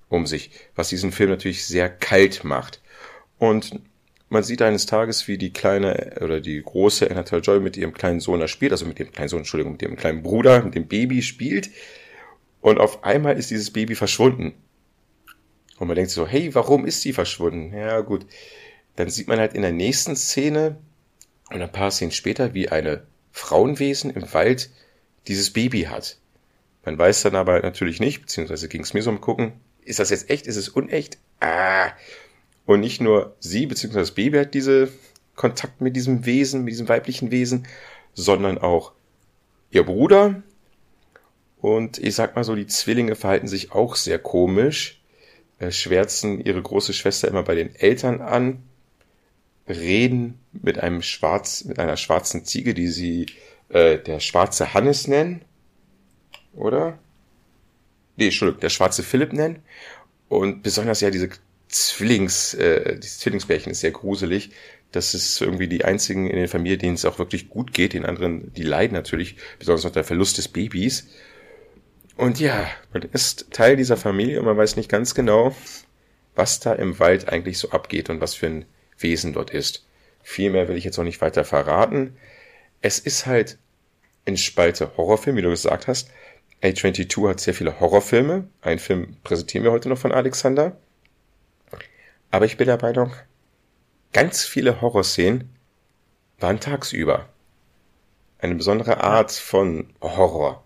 um sich, was diesen Film natürlich sehr kalt macht. Und man sieht eines Tages, wie die kleine oder die große Anna Taylor-Joy mit ihrem kleinen Sohn da spielt, also mit dem kleinen Sohn, Entschuldigung, mit dem kleinen Bruder, mit dem Baby spielt. Und auf einmal ist dieses Baby verschwunden. Und man denkt so, hey, warum ist sie verschwunden? Ja, gut. Dann sieht man halt in der nächsten Szene und ein paar Szenen später, wie eine Frauenwesen im Wald dieses Baby hat. Man weiß dann aber natürlich nicht, beziehungsweise ging es mir so um Gucken, ist das jetzt echt, ist es unecht? Und nicht nur sie, beziehungsweise das Baby hat diese Kontakt mit diesem Wesen, mit diesem weiblichen Wesen, sondern auch ihr Bruder. Und ich sag mal so, die Zwillinge verhalten sich auch sehr komisch, schwärzen ihre große Schwester immer bei den Eltern an, reden mit einer schwarzen Ziege, die sie der schwarze Hannes nennen, oder? Nee, Entschuldigung, der schwarze Philipp nennen. Und besonders ja dieses Zwillingsbärchen ist sehr gruselig. Das ist irgendwie die einzigen in der Familie, denen es auch wirklich gut geht. Den anderen, die leiden natürlich, besonders noch der Verlust des Babys. Und ja, man ist Teil dieser Familie und man weiß nicht ganz genau, was da im Wald eigentlich so abgeht und was für ein Wesen dort ist. Viel mehr will ich jetzt auch nicht weiter verraten. Es ist halt in Spalte Horrorfilm, wie du gesagt hast. A24 hat sehr viele Horrorfilme. Einen Film präsentieren wir heute noch von Alexander. Aber ich bin der Meinung, ganz viele Horrorszenen waren tagsüber. Eine besondere Art von Horror.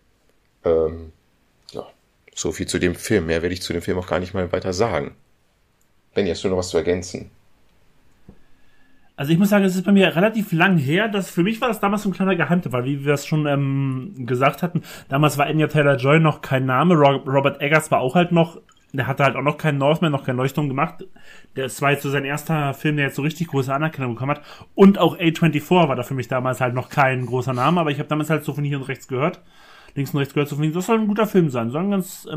Ja, so viel zu dem Film. Mehr werde ich zu dem Film auch gar nicht mal weiter sagen. Benni, hast du noch was zu ergänzen? Also ich muss sagen, es ist bei mir relativ lang her. Für mich war das damals so ein kleiner Geheimtipp, weil wie wir es schon gesagt hatten, damals war Anya Taylor-Joy noch kein Name. Robert Eggers war auch halt noch, der hatte halt auch noch keinen Northman, noch keinen Leuchtturm gemacht. Das war jetzt so sein erster Film, der jetzt so richtig große Anerkennung bekommen hat. Und auch A24 war da für mich damals halt noch kein großer Name, aber ich habe damals halt so von hier und rechts gehört. Links und rechts gehört so von hier. Das soll ein guter Film sein. Soll ein ganz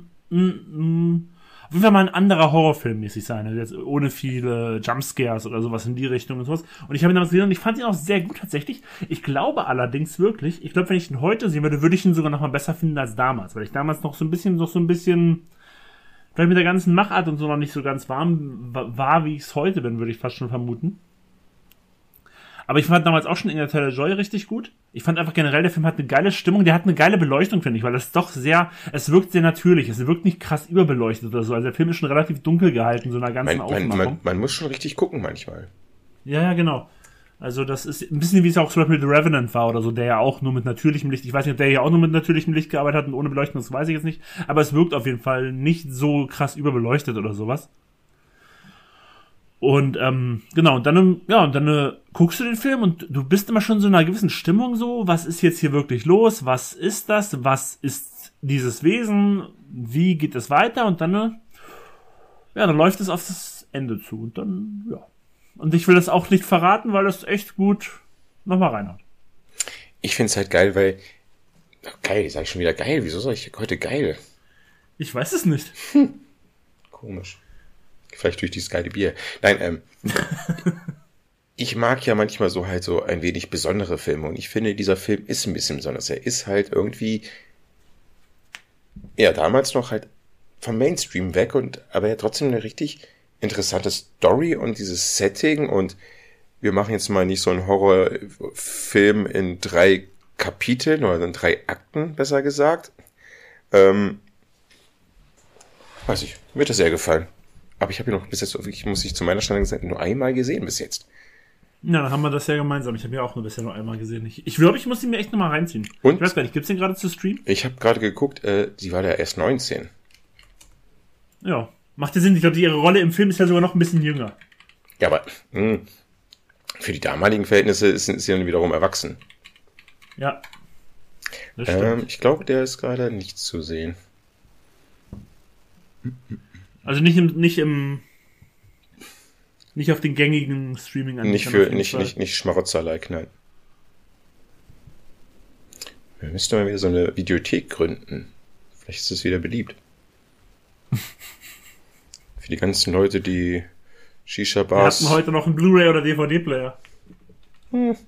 auf jeden Fall mal ein anderer Horrorfilm mäßig sein, also jetzt ohne viele Jumpscares oder sowas in die Richtung und sowas. Und ich habe ihn damals gesehen und ich fand ihn auch sehr gut tatsächlich. Ich glaube allerdings wirklich, wenn ich ihn heute sehen würde, würde ich ihn sogar noch mal besser finden als damals, weil ich damals noch so ein bisschen, vielleicht mit der ganzen Machart und so noch nicht so ganz warm war, wie ich es heute bin, würde ich fast schon vermuten. Aber ich fand damals auch schon Anya Taylor-Joy richtig gut. Ich fand einfach generell, der Film hat eine geile Stimmung, der hat eine geile Beleuchtung, finde ich, weil es doch es wirkt sehr natürlich, es wirkt nicht krass überbeleuchtet oder so. Also der Film ist schon relativ dunkel gehalten, so einer ganzen Aufmachung. Man muss schon richtig gucken manchmal. Ja, genau. Also das ist ein bisschen wie es auch zum Beispiel The Revenant war oder so, der ja auch nur mit natürlichem Licht, ich weiß nicht, ob der ja auch nur mit natürlichem Licht gearbeitet hat und ohne Beleuchtung, das weiß ich jetzt nicht, aber es wirkt auf jeden Fall nicht so krass überbeleuchtet oder sowas. Und genau, und dann guckst du den Film und du bist immer schon so in einer gewissen Stimmung so, was ist jetzt hier wirklich los, was ist das, was ist dieses Wesen, wie geht es weiter und dann läuft es auf das Ende zu und dann, ja. Und ich will das auch nicht verraten, weil das echt gut nochmal reinhaut. Ich find's halt geil, weil, geil, sag ich schon wieder geil, wieso sag ich heute geil? Ich weiß es nicht. Komisch. Vielleicht durch dieses geile Bier. Nein, ich mag ja manchmal so ein wenig besondere Filme und ich finde, dieser Film ist ein bisschen besonders. Er ist halt irgendwie, ja, damals noch halt vom Mainstream weg aber ja trotzdem eine richtig interessante Story und dieses Setting und wir machen jetzt mal nicht so einen Horrorfilm in 3 Kapiteln oder in 3 Akten, besser gesagt. Weiß ich, mir hat das sehr gefallen. Aber ich habe ihn noch bis jetzt, muss ich zu meiner Schande sagen, nur einmal gesehen bis jetzt. Ja, dann haben wir das ja gemeinsam. Ich habe ihn auch nur bisher nur einmal gesehen. Ich glaube, ich muss ihn mir echt nochmal reinziehen. Und? Ich weiß gar nicht, gibt's den gerade zu streamen? Ich habe gerade geguckt, sie war da erst 19. Ja, macht ja Sinn. Ich glaube, ihre Rolle im Film ist ja sogar noch ein bisschen jünger. Ja, aber für die damaligen Verhältnisse ist sie dann wiederum erwachsen. Ja, das stimmt. Ich glaube, der ist gerade nicht zu sehen. Also nicht auf den gängigen Streaming-Anbietern. Nicht Schmarotzer-like, nein. Wir müssten mal wieder so eine Videothek gründen. Vielleicht ist es wieder beliebt. Für die ganzen Leute, die Shisha-Bars... Wir hatten heute noch einen Blu-ray- oder DVD-Player.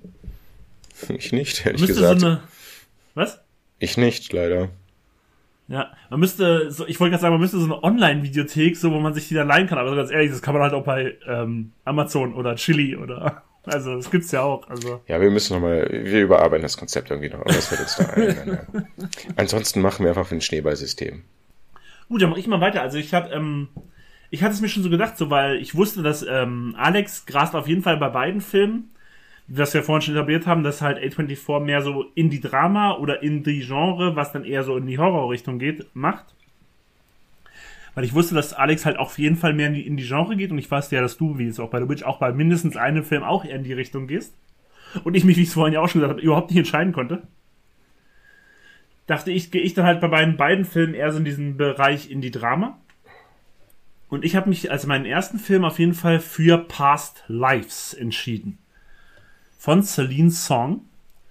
Ich nicht, ehrlich gesagt. Was? Ich nicht, leider. Ja, ich wollte gerade sagen, man müsste so eine Online-Videothek, so, wo man sich die dann leihen kann, aber ganz ehrlich, das kann man halt auch bei Amazon oder Chili oder, also das gibt's ja auch, also. Ja, wir überarbeiten das Konzept irgendwie noch, aber das fällt uns da ein. Ja. Ansonsten machen wir einfach ein Schneeballsystem. Gut, dann mach ich mal weiter, also ich hatte es mir schon so gedacht, so, weil ich wusste, dass Alex grast auf jeden Fall bei beiden Filmen, was wir vorhin schon etabliert haben, dass halt A24 mehr so Indie-Drama oder Indie-Genre, was dann eher so in die Horror-Richtung geht, macht. Weil ich wusste, dass Alex halt auch auf jeden Fall mehr in die Indie-Genre geht und ich weiß ja, dass du, wie es auch bei The Witch, auch bei mindestens einem Film auch eher in die Richtung gehst. Und ich mich, wie ich es vorhin ja auch schon gesagt habe, überhaupt nicht entscheiden konnte. Dachte ich, gehe ich dann halt bei beiden Filmen eher so in diesen Bereich Indie-Drama. Und ich habe mich als meinen ersten Film auf jeden Fall für Past Lives entschieden. Von Celine Song.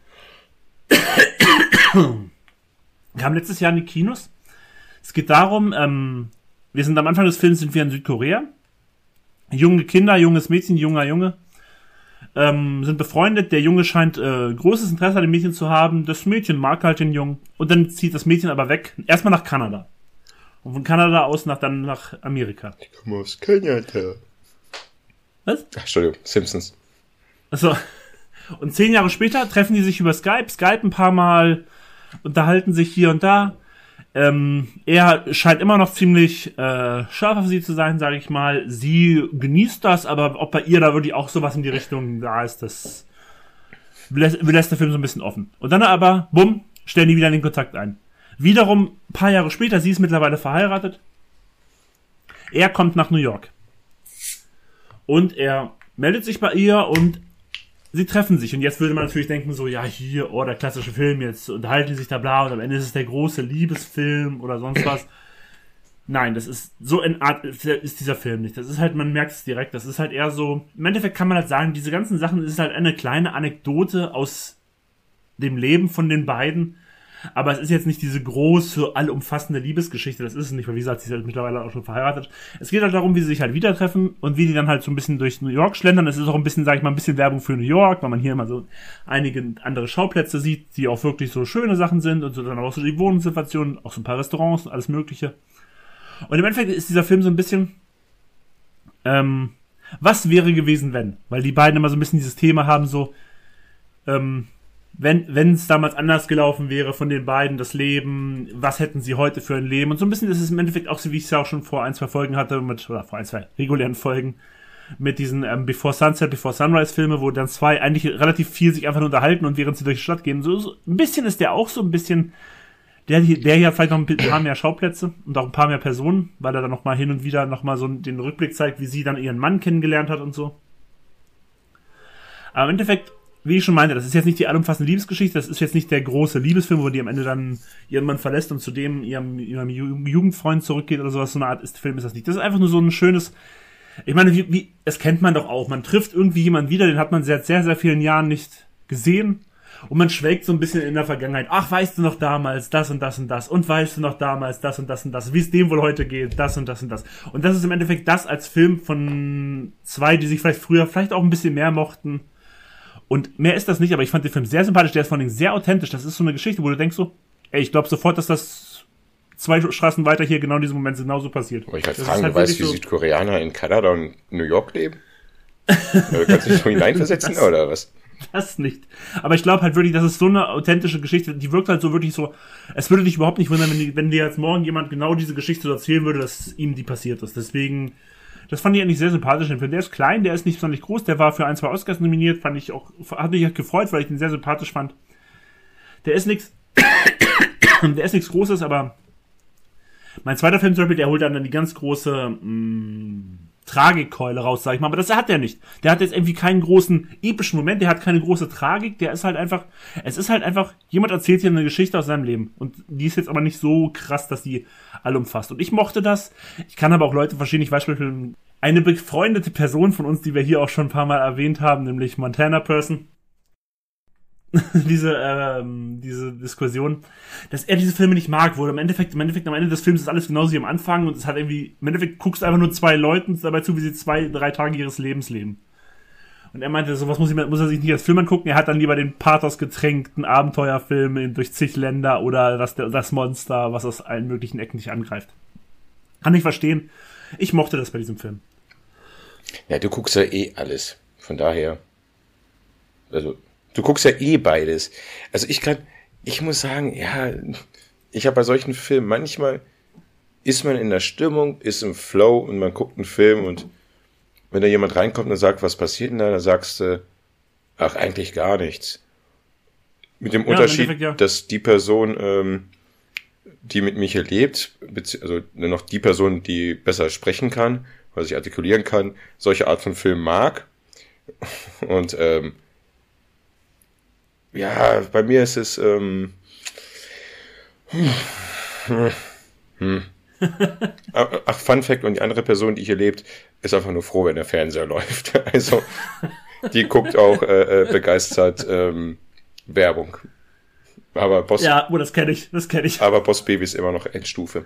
Kam letztes Jahr in die Kinos. Es geht darum, wir sind am Anfang des Films, sind wir in Südkorea. Junge Kinder, junges Mädchen, junger Junge, sind befreundet. Der Junge scheint großes Interesse an dem Mädchen zu haben. Das Mädchen mag halt den Jungen. Und dann zieht das Mädchen aber weg. Erstmal nach Kanada. Und von Kanada aus dann nach Amerika. Ich komme aus Kanada. Was? Ach, Entschuldigung, Simpsons. Achso. Und 10 Jahre später treffen die sich über Skype ein paar Mal, unterhalten sich hier und da. Er scheint immer noch ziemlich scharf auf sie zu sein, sage ich mal. Sie genießt das, aber ob bei ihr da wirklich auch sowas in die Richtung da ist, das lässt der Film so ein bisschen offen. Und dann aber, bumm, stellen die wieder den Kontakt ein. Wiederum, ein paar Jahre später, sie ist mittlerweile verheiratet. Er kommt nach New York. Und er meldet sich bei ihr und sie treffen sich. Und jetzt würde man natürlich denken so, ja hier, der klassische Film, jetzt unterhalten die sich da bla und am Ende ist es der große Liebesfilm oder sonst was. Nein, das ist so eine Art, ist dieser Film nicht. Das ist halt, man merkt es direkt, das ist halt eher so, im Endeffekt kann man halt sagen, diese ganzen Sachen, ist halt eine kleine Anekdote aus dem Leben von den beiden. Aber es ist jetzt nicht diese große, allumfassende Liebesgeschichte, das ist es nicht, weil wie gesagt, sie ist halt mittlerweile auch schon verheiratet. Es geht halt darum, wie sie sich halt wieder treffen und wie die dann halt so ein bisschen durch New York schlendern. Es ist auch ein bisschen, sag ich mal, ein bisschen Werbung für New York, weil man hier immer so einige andere Schauplätze sieht, die auch wirklich so schöne Sachen sind und so dann auch so die Wohnsituationen, auch so ein paar Restaurants und alles Mögliche. Und im Endeffekt ist dieser Film so ein bisschen, was wäre gewesen, wenn? Weil die beiden immer so ein bisschen dieses Thema haben, so, wenn es damals anders gelaufen wäre von den beiden, das Leben, was hätten sie heute für ein Leben? Und so ein bisschen ist es im Endeffekt auch so, wie ich es ja auch schon vor 1-2 Folgen hatte, vor 1-2 regulären Folgen, mit diesen Before Sunset, Before Sunrise Filme, wo dann zwei eigentlich relativ viel sich einfach nur unterhalten und während sie durch die Stadt gehen. So ein bisschen ist der auch so ein bisschen, der hier hat vielleicht noch ein paar mehr Schauplätze und auch ein paar mehr Personen, weil er dann nochmal hin und wieder nochmal so den Rückblick zeigt, wie sie dann ihren Mann kennengelernt hat und so. Aber im Endeffekt, wie ich schon meinte, das ist jetzt nicht die allumfassende Liebesgeschichte, das ist jetzt nicht der große Liebesfilm, wo die am Ende dann ihren Mann verlässt und zu ihrem Jugendfreund zurückgeht oder sowas, so eine Art Film ist das nicht. Das ist einfach nur so ein schönes, ich meine, wie es kennt man doch auch, man trifft irgendwie jemanden wieder, den hat man seit sehr, sehr vielen Jahren nicht gesehen und man schwelgt so ein bisschen in der Vergangenheit. Ach, weißt du noch damals das und das und das und weißt du noch damals das und das und das, wie es dem wohl heute geht, das und das und das. Und das ist im Endeffekt das als Film von zwei, die sich vielleicht früher vielleicht auch ein bisschen mehr mochten. Und mehr ist das nicht, aber ich fand den Film sehr sympathisch, der ist vor allem sehr authentisch. Das ist so eine Geschichte, wo du denkst so, ey, ich glaube sofort, dass das 2 Straßen weiter hier genau in diesem Moment genauso passiert. Aber ich kann fragen, halt du weißt, wie so Südkoreaner in Kanada und New York leben? Du kannst dich so hineinversetzen, oder was? Das nicht. Aber ich glaube halt wirklich, das ist so eine authentische Geschichte, die wirkt halt so wirklich so, es würde dich überhaupt nicht wundern, wenn dir jetzt morgen jemand genau diese Geschichte so erzählen würde, dass ihm die passiert ist. Deswegen, das fand ich eigentlich sehr sympathisch. Der ist klein, der ist nicht besonders groß, der war für 1-2 Oscars nominiert, hat mich halt gefreut, weil ich den sehr sympathisch fand. Der ist nichts Großes, aber mein zweiter Film zum Beispiel, der holt dann die ganz große Tragikkeule raus, sag ich mal, aber das hat der nicht. Der hat jetzt irgendwie keinen großen epischen Moment, der hat keine große Tragik, es ist halt einfach, jemand erzählt dir eine Geschichte aus seinem Leben und die ist jetzt aber nicht so krass, dass die allumfasst. Und ich mochte das, ich kann aber auch Leute verstehen, ich weiß zum Beispiel eine befreundete Person von uns, die wir hier auch schon ein paar Mal erwähnt haben, nämlich Montana Person, diese Diskussion, dass er diese Filme nicht mag, wo im Endeffekt am Ende des Films ist alles genauso wie am Anfang und es hat irgendwie, im Endeffekt guckst du einfach nur 2 Leuten dabei zu, wie sie 2-3 Tage ihres Lebens leben. Und er meinte, sowas muss er sich nicht als Film angucken, er hat dann lieber den Pathos getränkten Abenteuerfilm durch zig Länder oder das Monster, was aus allen möglichen Ecken dich angreift. Kann ich verstehen. Ich mochte das bei diesem Film. Ja, du guckst ja eh alles. Von daher. Also, du guckst ja eh beides. Also ich muss sagen, ja, ich habe bei solchen Filmen manchmal ist man in der Stimmung, ist im Flow und man guckt einen Film und wenn da jemand reinkommt und sagt, was passiert denn da, dann sagst du, ach, eigentlich gar nichts. Mit dem Unterschied, dass die Person, die mit mir hier lebt, also noch die Person, die besser sprechen kann, weil sich artikulieren kann, solche Art von Film mag. Und ja, bei mir ist es Ach, Fun Fact, und die andere Person, die hier lebt, ist einfach nur froh, wenn der Fernseher läuft. Also, die guckt auch begeistert Werbung. Aber Boss... Ja, das kenne ich. Aber Boss Baby ist immer noch Endstufe.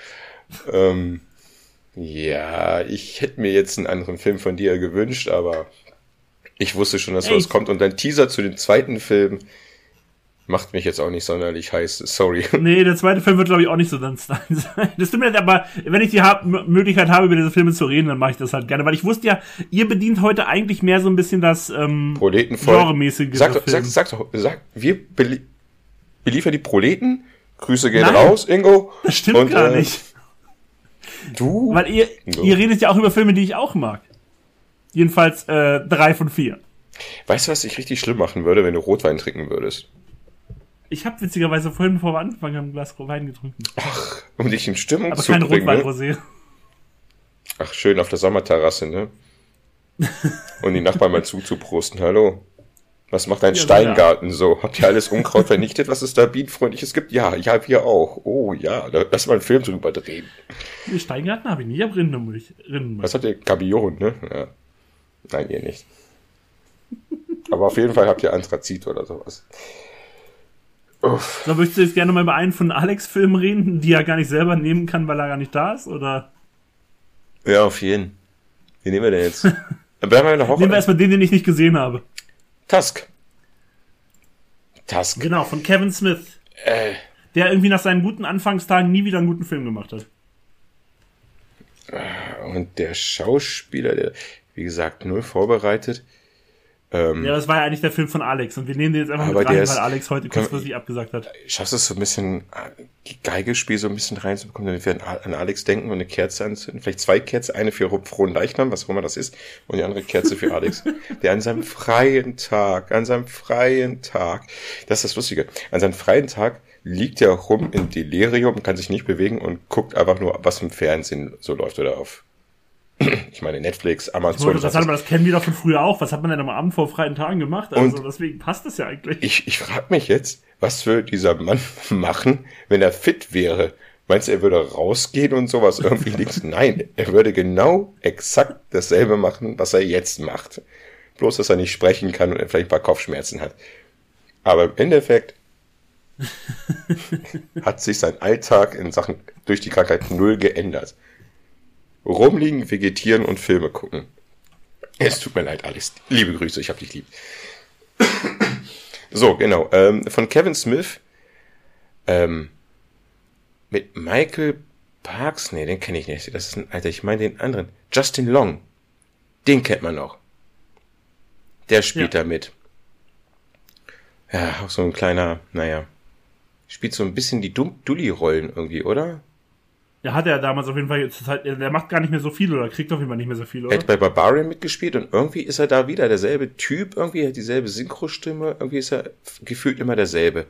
Ja, ich hätte mir jetzt einen anderen Film von dir gewünscht, aber ich wusste schon, dass was kommt. Und dein Teaser zu dem zweiten Film macht mich jetzt auch nicht sonderlich heiß, sorry. Nee, der zweite Film wird, glaube ich, auch nicht so dann sein. Das tut mir leid, aber wenn ich die Möglichkeit habe, über diese Filme zu reden, dann mache ich das halt gerne. Weil ich wusste ja, ihr bedient heute eigentlich mehr so ein bisschen das Proletenmäßige. Sag, wir beliefern die Proleten. Grüße gehen raus, Ingo. Das stimmt gar nicht. Du? Weil ihr redet ja auch über Filme, die ich auch mag. Jedenfalls 3 von 4. Weißt du, was ich richtig schlimm machen würde, wenn du Rotwein trinken würdest? Ich habe witzigerweise vorhin, bevor wir angefangen haben, ein Glas Wein getrunken. Ach, um dich in Stimmung aber zu bringen. Aber kein Rotwein-Rosé. Ach, schön auf der Sommerterrasse, ne? Und die Nachbarn mal zuzuprosten. Hallo. Was macht dein Steingarten so? Habt ihr alles Unkraut vernichtet, was es da bienenfreundliches gibt? Ja, wir auch. Oh ja, lass mal einen Film drüber drehen. Den Steingarten habe ich nicht, ich habe Rindenmilch. Was hat ihr? Gabion, ne? Ja. Nein, ihr nicht. Aber auf jeden Fall habt ihr Anthrazit oder sowas. Uff. So, möchtest du jetzt gerne mal über einen von Alex-Filmen reden, die er gar nicht selber nehmen kann, weil er gar nicht da ist, oder? Ja, auf jeden. Wie nehmen wir denn jetzt? Nehmen wir erstmal den ich nicht gesehen habe. Tusk. Genau, von Kevin Smith. Der irgendwie nach seinen guten Anfangstagen nie wieder einen guten Film gemacht hat. Und der Schauspieler, der, wie gesagt, null vorbereitet. Ja, das war ja eigentlich der Film von Alex und wir nehmen den jetzt einfach mit rein, weil Alex heute kurzfristig abgesagt hat. Schaffst du es so ein bisschen, Geigespiel so ein bisschen reinzubekommen, damit wir an Alex denken und eine Kerze anzünden? Vielleicht 2 Kerzen, eine für frohen Leichnam, was auch immer das ist, und die andere Kerze für Alex. Der an seinem freien Tag, das ist das Lustige, an seinem freien Tag liegt er rum im Delirium, kann sich nicht bewegen und guckt einfach nur, was im Fernsehen so läuft oder auf. Ich meine, Netflix, Amazon. Das kennen wir doch von früher auch. Was hat man denn am Abend vor freien Tagen gemacht? Also deswegen passt das ja eigentlich. Ich frage mich jetzt, was würde dieser Mann machen, wenn er fit wäre? Meinst du, er würde rausgehen und sowas irgendwie links? Nein, er würde genau exakt dasselbe machen, was er jetzt macht. Bloß, dass er nicht sprechen kann und er vielleicht ein paar Kopfschmerzen hat. Aber im Endeffekt hat sich sein Alltag in Sachen durch die Krankheit null geändert. Rumliegen, vegetieren und Filme gucken. Es tut mir leid, Alex. Liebe Grüße, ich hab dich lieb. So, genau. Von Kevin Smith mit Michael Parks. Nee, den kenne ich nicht. Das ist ein Alter, ich meine den anderen. Justin Long. Den kennt man noch. Der spielt da mit. Ja, auch so ein kleiner, spielt so ein bisschen die Dulli-Rollen irgendwie, oder? Ja, hat er damals auf jeden Fall, der macht gar nicht mehr so viel oder kriegt auf jeden Fall nicht mehr so viel, oder? Er hat bei Barbarian mitgespielt und irgendwie ist er da wieder derselbe Typ, irgendwie hat dieselbe Synchrostimme, irgendwie ist er gefühlt immer derselbe.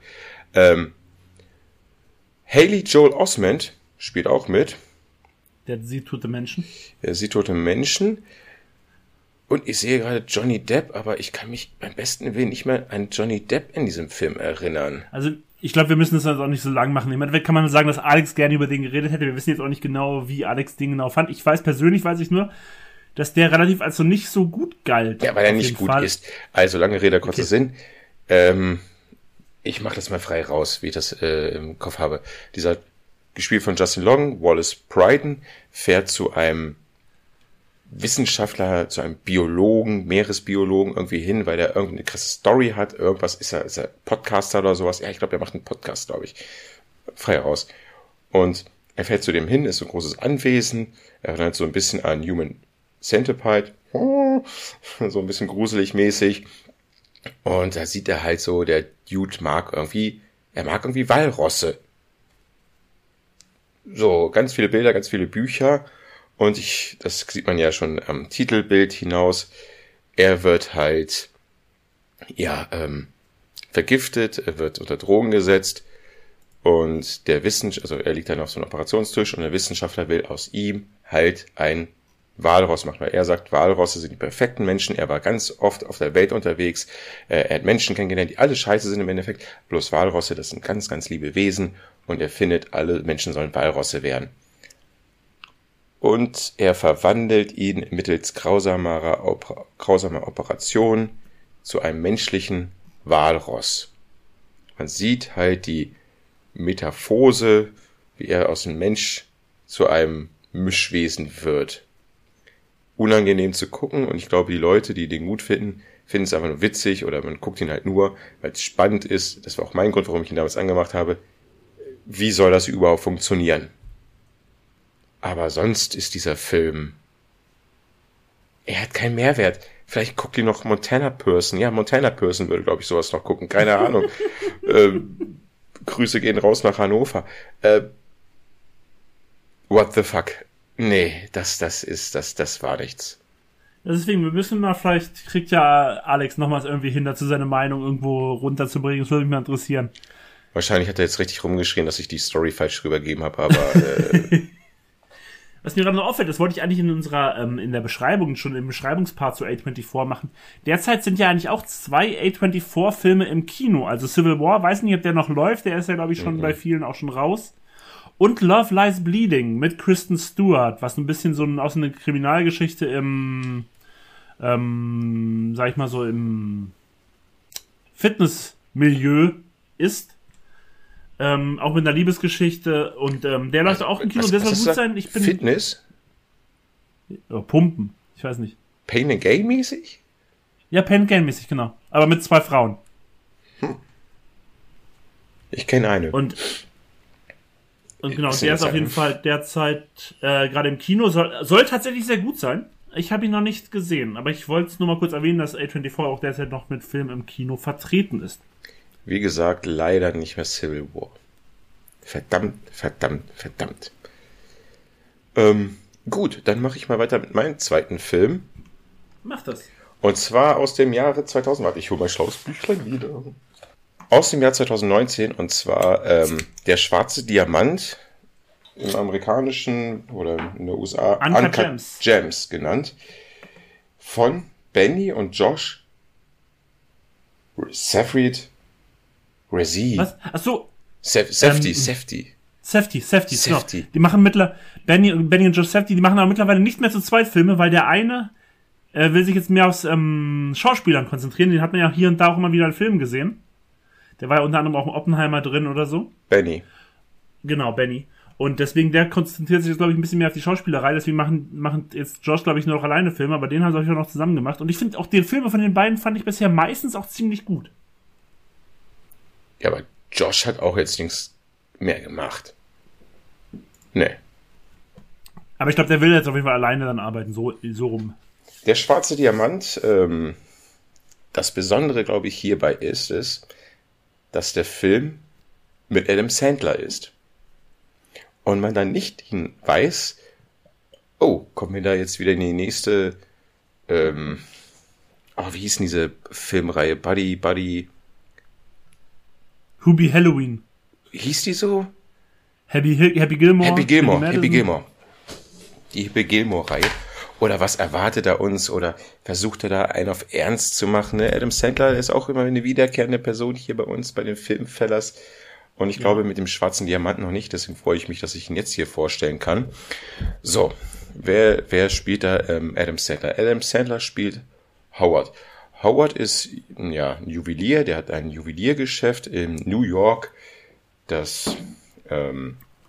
Haley Joel Osment spielt auch mit. Der sieht tote Menschen. Er sieht tote Menschen. Und ich sehe gerade Johnny Depp, aber ich kann mich beim besten Willen nicht mehr an Johnny Depp in diesem Film erinnern. Also, ich glaube, wir müssen das also auch nicht so lang machen. Im Endeffekt kann man sagen, dass Alex gerne über den geredet hätte. Wir wissen jetzt auch nicht genau, wie Alex den genau fand. Persönlich weiß ich nur, dass der relativ als so nicht so gut galt. Ja, weil er nicht gut ist. Also, lange Rede, kurzer Sinn. Ich mache das mal frei raus, wie ich das im Kopf habe. Dieser, gespielt von Justin Long, Wallace Pryden, fährt zu einem Wissenschaftler zu einem Biologen, Meeresbiologen irgendwie hin, weil der irgendeine krasse Story hat, irgendwas, ist er Podcaster oder sowas? Ja, ich glaube, der macht einen Podcast, glaube ich. Frei raus. Und er fährt zu dem hin, ist so ein großes Anwesen, er erinnert so ein bisschen an Human Centipede, so ein bisschen gruselig mäßig. Und da sieht er halt so, der Dude mag irgendwie Walrosse. So, ganz viele Bilder, ganz viele Bücher. Und das sieht man ja schon am Titelbild hinaus. Er wird halt, vergiftet, er wird unter Drogen gesetzt. Und also er liegt dann auf so einem Operationstisch und der Wissenschaftler will aus ihm halt ein Walross machen, weil er sagt, Walrosse sind die perfekten Menschen. Er war ganz oft auf der Welt unterwegs. Er hat Menschen kennengelernt, die alle scheiße sind im Endeffekt. Bloß Walrosse, das sind ganz, ganz liebe Wesen. Und er findet, alle Menschen sollen Walrosse werden. Und er verwandelt ihn mittels grausamer Operation zu einem menschlichen Walross. Man sieht halt die Metamorphose, wie er aus einem Mensch zu einem Mischwesen wird. Unangenehm zu gucken, und ich glaube, die Leute, die den gut finden es einfach nur witzig, oder man guckt ihn halt nur, weil es spannend ist. Das war auch mein Grund, warum ich ihn damals angemacht habe. Wie soll das überhaupt funktionieren? Aber sonst ist dieser Film, er hat keinen Mehrwert. Vielleicht guckt ihr noch Montana Person. Ja, Montana Person würde, glaube ich, sowas noch gucken. Keine Ahnung. Grüße gehen raus nach Hannover. What the fuck? Nee, das war nichts. Deswegen, wir müssen mal, vielleicht kriegt ja Alex nochmals irgendwie hin, dazu seine Meinung irgendwo runterzubringen. Das würde mich mal interessieren. Wahrscheinlich hat er jetzt richtig rumgeschrien, dass ich die Story falsch rübergegeben habe, aber was mir gerade noch auffällt, das wollte ich eigentlich in der Beschreibung, schon im Beschreibungspart zu A24 machen. Derzeit sind ja eigentlich auch 2 A24-Filme im Kino. Also Civil War, weiß nicht, ob der noch läuft, der ist ja, glaube ich, schon bei vielen auch schon raus. Und Love Lies Bleeding mit Kristen Stewart, was ein bisschen aus einer Kriminalgeschichte im, sag ich mal so, im Fitnessmilieu ist. Auch mit einer Liebesgeschichte, und der läuft auch im Kino, der soll gut sein. Fitness? Pumpen, ich weiß nicht. Pain and Gain mäßig? Ja, Pain and Gain mäßig, genau. Aber mit 2 Frauen. Ich kenne eine. Und genau, der ist auf jeden Fall derzeit gerade im Kino, soll tatsächlich sehr gut sein. Ich habe ihn noch nicht gesehen, aber ich wollte es nur mal kurz erwähnen, dass A24 auch derzeit noch mit Film im Kino vertreten ist. Wie gesagt, leider nicht mehr Civil War. Verdammt. Gut, dann mache ich mal weiter mit meinem zweiten Film. Mach das. Und zwar aus dem Jahre 2000. Warte, ich hole mein schlaues Büchlein wieder. Aus dem Jahr 2019, und zwar Der schwarze Diamant, im amerikanischen oder in der USA Uncut Gems genannt, von Benny und Josh Safdie. Was? Achso. Safdie. Genau. Die machen Benny und Josh Safdie, die machen aber mittlerweile nicht mehr zu zweit Filme, weil der eine will sich jetzt mehr aufs Schauspielern konzentrieren. Den hat man ja hier und da auch immer wieder in Filmen gesehen. Der war ja unter anderem auch in Oppenheimer drin oder so. Benny. Genau, Benny. Und deswegen, der konzentriert sich jetzt, glaube ich, ein bisschen mehr auf die Schauspielerei. Deswegen machen jetzt Josh, glaube ich, nur noch alleine Filme, aber den haben sie auch noch zusammen gemacht. Und ich finde auch, die Filme von den beiden fand ich bisher meistens auch ziemlich gut. Ja, aber Josh hat auch jetzt nichts mehr gemacht. Nee. Aber ich glaube, der will jetzt auf jeden Fall alleine dann arbeiten, so rum. Der schwarze Diamant, das Besondere, glaube ich, hierbei ist es, dass der Film mit Adam Sandler ist. Und man dann nicht weiß, oh, kommen wir da jetzt wieder in die nächste, wie hieß denn diese Filmreihe? Buddy. Hubie Halloween. Hieß die so? Happy Gilmore. Happy Gilmore. Die Happy Gilmore-Reihe. Oder was erwartet er uns? Oder versucht er da einen auf Ernst zu machen? Ne? Adam Sandler ist auch immer eine wiederkehrende Person hier bei uns, bei den Filmfellers. Und ich glaube mit dem schwarzen Diamant noch nicht. Deswegen freue ich mich, dass ich ihn jetzt hier vorstellen kann. So, wer spielt da Adam Sandler? Adam Sandler spielt Howard. Howard ist ein Juwelier. Der hat ein Juweliergeschäft in New York, das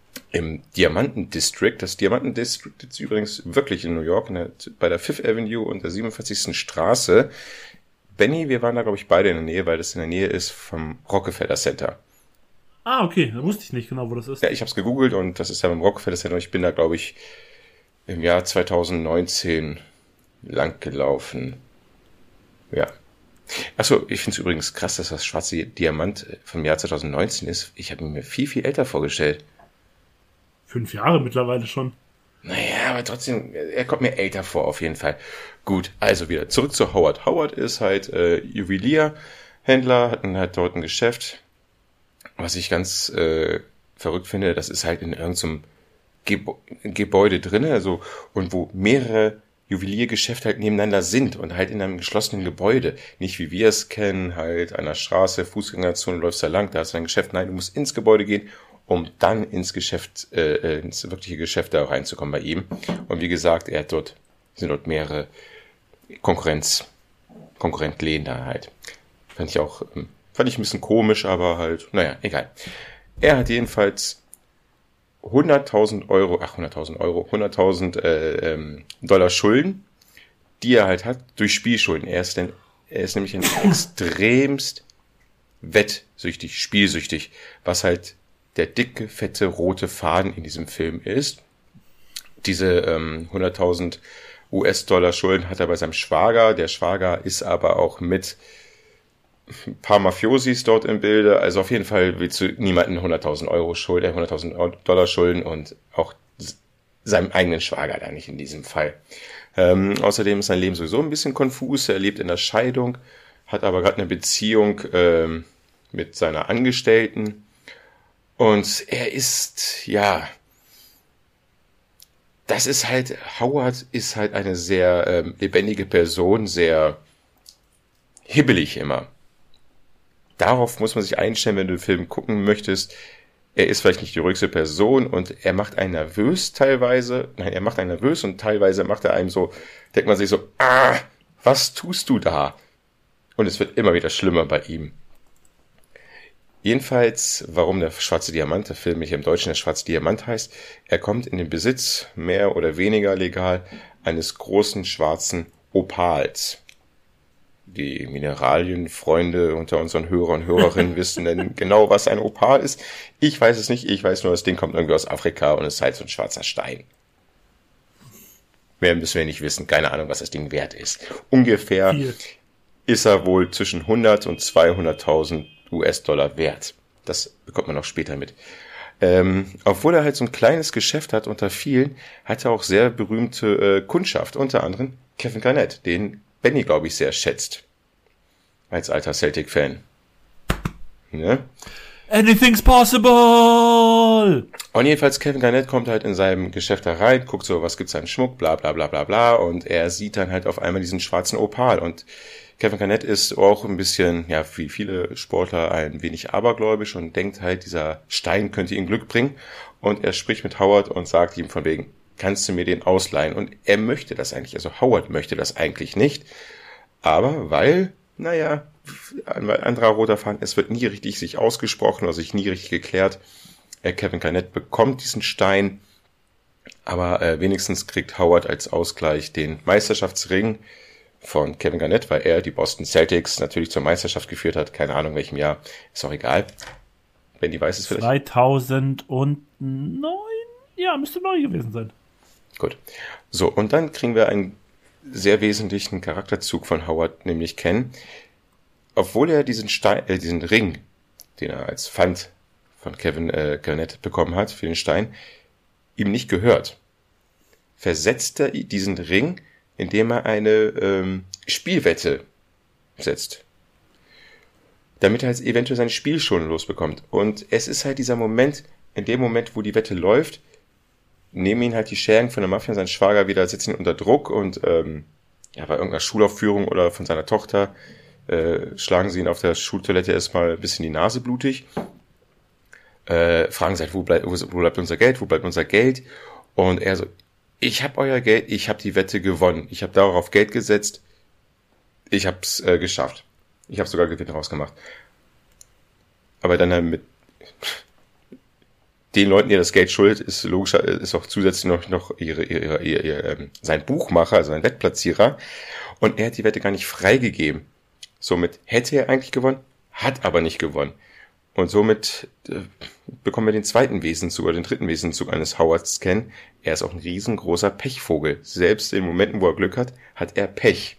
im Diamanten District. Das Diamanten District ist übrigens wirklich in New York, bei der Fifth Avenue und der 47. Straße. Benny, wir waren da, glaube ich, beide in der Nähe, weil das in der Nähe ist vom Rockefeller Center. Ah, okay, da wusste ich nicht genau, wo das ist. Ja, ich habe es gegoogelt und das ist ja beim Rockefeller Center. Ich bin da, glaube ich, im Jahr 2019 lang gelaufen. Ja. Achso, ich finde es übrigens krass, dass das schwarze Diamant vom Jahr 2019 ist. Ich habe mir viel, viel älter vorgestellt. 5 Jahre mittlerweile schon. Naja, aber trotzdem, er kommt mir älter vor, auf jeden Fall. Gut, also wieder zurück zu Howard. Howard ist halt Juwelierhändler, hat halt dort ein Geschäft. Was ich ganz verrückt finde, das ist halt in irgendeinem Gebäude drin, also, und wo mehrere Juweliergeschäfte halt nebeneinander sind und halt in einem geschlossenen Gebäude. Nicht wie wir es kennen, halt an der Straße, Fußgängerzone, läufst da lang, da hast du ein Geschäft. Nein, du musst ins Gebäude gehen, um dann ins Geschäft, ins wirkliche Geschäft da reinzukommen bei ihm. Und wie gesagt, sind dort mehrere Konkurrentläden da halt. Fand ich ein bisschen komisch, aber halt, naja, egal. Er hat jedenfalls 100.000 Dollar Schulden, die er halt hat durch Spielschulden. Er ist nämlich ein extremst wettsüchtig, spielsüchtig, was halt der dicke, fette, rote Faden in diesem Film ist. Diese 100.000 US-Dollar Schulden hat er bei seinem Schwager. Der Schwager ist aber auch mit ein paar Mafiosis dort im Bilde. Also auf jeden Fall willst du niemanden 100.000 Dollar schulden und auch seinem eigenen Schwager da nicht in diesem Fall. Außerdem ist sein Leben sowieso ein bisschen konfus. Er lebt in der Scheidung, hat aber gerade eine Beziehung mit seiner Angestellten. Und er ist, Howard ist halt eine sehr lebendige Person, sehr hibbelig immer. Darauf muss man sich einstellen, wenn du den Film gucken möchtest. Er ist vielleicht nicht die ruhigste Person und er macht einen nervös teilweise. Nein, er macht einen nervös und teilweise macht er einem so, denkt man sich so, was tust du da? Und es wird immer wieder schlimmer bei ihm. Jedenfalls, warum der schwarze Diamant, der Film nicht im Deutschen der schwarze Diamant heißt, er kommt in den Besitz, mehr oder weniger legal, eines großen schwarzen Opals. Die Mineralienfreunde unter unseren Hörern und Hörerinnen wissen denn genau, was ein Opal ist. Ich weiß es nicht, ich weiß nur, das Ding kommt irgendwie aus Afrika und ist halt so ein schwarzer Stein. Mehr müssen wir nicht wissen, keine Ahnung, was das Ding wert ist. Ungefähr ist er wohl zwischen 100 und 200.000 US-Dollar wert. Das bekommt man noch später mit. Obwohl er halt so ein kleines Geschäft hat unter vielen, hat er auch sehr berühmte Kundschaft, unter anderem Kevin Garnett, den Benny, glaube ich, sehr schätzt. Als alter Celtic-Fan. Ne? Anything's possible! Und jedenfalls, Kevin Garnett kommt halt in seinem Geschäft da rein, guckt so, was gibt's an Schmuck, bla bla bla bla bla, und er sieht dann halt auf einmal diesen schwarzen Opal. Und Kevin Garnett ist auch ein bisschen, wie viele Sportler, ein wenig abergläubisch und denkt halt, dieser Stein könnte ihm Glück bringen. Und er spricht mit Howard und sagt ihm von wegen, kannst du mir den ausleihen? Und er möchte das eigentlich, also Howard möchte das eigentlich nicht, aber weil ein anderer roter Faden, es wird nie richtig sich ausgesprochen oder sich nie richtig geklärt. Kevin Garnett bekommt diesen Stein, aber wenigstens kriegt Howard als Ausgleich den Meisterschaftsring von Kevin Garnett, weil er die Boston Celtics natürlich zur Meisterschaft geführt hat, keine Ahnung welchem Jahr, ist auch egal. Wenn die weiß es vielleicht. 2009? Ja, müsste neu gewesen sein. Gut. So, und dann kriegen wir einen sehr wesentlichen Charakterzug von Howard, nämlich kennen. Obwohl er diesen Ring, den er als Pfand von Kevin Garnett bekommen hat für den Stein, ihm nicht gehört, versetzt er diesen Ring, indem er eine Spielwette setzt. Damit er jetzt eventuell sein Spiel schon losbekommt. Und es ist halt dieser Moment, in dem Moment, wo die Wette läuft, nehmen ihn halt die Schergen von der Mafia und sein Schwager wieder, setzen ihn unter Druck und bei irgendeiner Schulaufführung oder von seiner Tochter schlagen sie ihn auf der Schultoilette erstmal ein bisschen die Nase blutig, fragen sie halt, wo bleibt unser Geld, und er so, ich hab euer Geld, ich hab die Wette gewonnen, ich hab darauf Geld gesetzt, ich hab's geschafft, ich hab sogar Gewinn rausgemacht. Aber dann halt den Leuten, die das Geld schuldet, ist logisch, ist auch zusätzlich noch sein Buchmacher, also sein Wettplatzierer. Und er hat die Wette gar nicht freigegeben. Somit hätte er eigentlich gewonnen, hat aber nicht gewonnen. Und somit bekommen wir den zweiten Wesenszug oder den dritten Wesenszug eines Howards kennen. Er ist auch ein riesengroßer Pechvogel. Selbst in Momenten, wo er Glück hat, hat er Pech.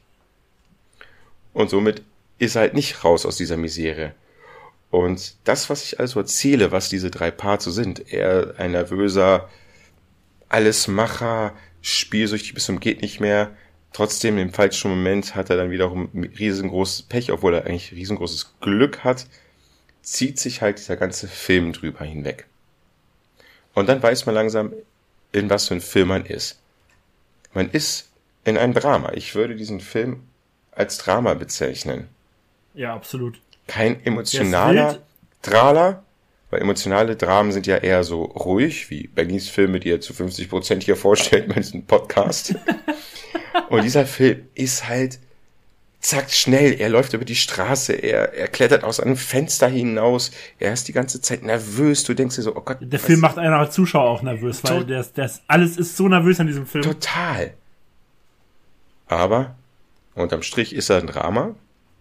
Und somit ist er halt nicht raus aus dieser Misere. Und das, was ich also erzähle, was diese drei Parts so sind, er ein nervöser Allesmacher, spielsüchtig bis zum geht nicht mehr, trotzdem im falschen Moment hat er dann wiederum riesengroßes Pech, obwohl er eigentlich riesengroßes Glück hat, zieht sich halt dieser ganze Film drüber hinweg. Und dann weiß man langsam, in was für ein Film man ist. Man ist in einem Drama. Ich würde diesen Film als Drama bezeichnen. Ja, absolut. Kein emotionaler Drama, weil emotionale Dramen sind ja eher so ruhig, wie Bennys Filme, die er zu 50% hier vorstellt bei diesem Podcast. Und dieser Film ist halt zack, schnell, er läuft über die Straße, er klettert aus einem Fenster hinaus, er ist die ganze Zeit nervös, du denkst dir so, oh Gott. Der Film macht einen als Zuschauer auch nervös, weil alles ist so nervös an diesem Film. Total. Aber unterm Strich ist er ein Drama.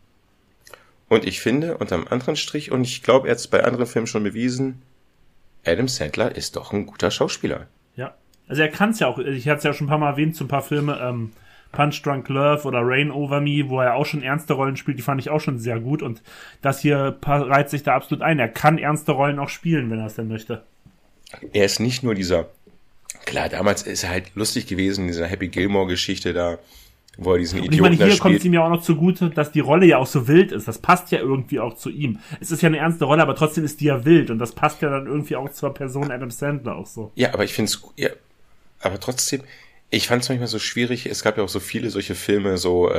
Und ich finde, unterm anderen Strich, und ich glaube, er hat es bei anderen Filmen schon bewiesen, Adam Sandler ist doch ein guter Schauspieler. Ja, also er kann es ja auch, ich hatte es ja schon ein paar Mal erwähnt, so ein paar Filme, Punch Drunk Love oder Rain Over Me, wo er auch schon ernste Rollen spielt, die fand ich auch schon sehr gut. Und das hier reiht sich da absolut ein. Er kann ernste Rollen auch spielen, wenn er es denn möchte. Er ist nicht nur klar, damals ist er halt lustig gewesen, in dieser Happy Gilmore-Geschichte da, wo er diesen Idioten spielt. Und ich meine, hier kommt spielt. es ihm ja auch noch zugute, dass die Rolle ja auch so wild ist. Das passt ja irgendwie auch zu ihm. Es ist ja eine ernste Rolle, aber trotzdem ist die ja wild. Und das passt ja dann irgendwie auch zur Person Adam Sandler auch so. Ja, aber ich finde es, ja, aber trotzdem, ich fand es manchmal so schwierig. Es gab ja auch so viele solche Filme, so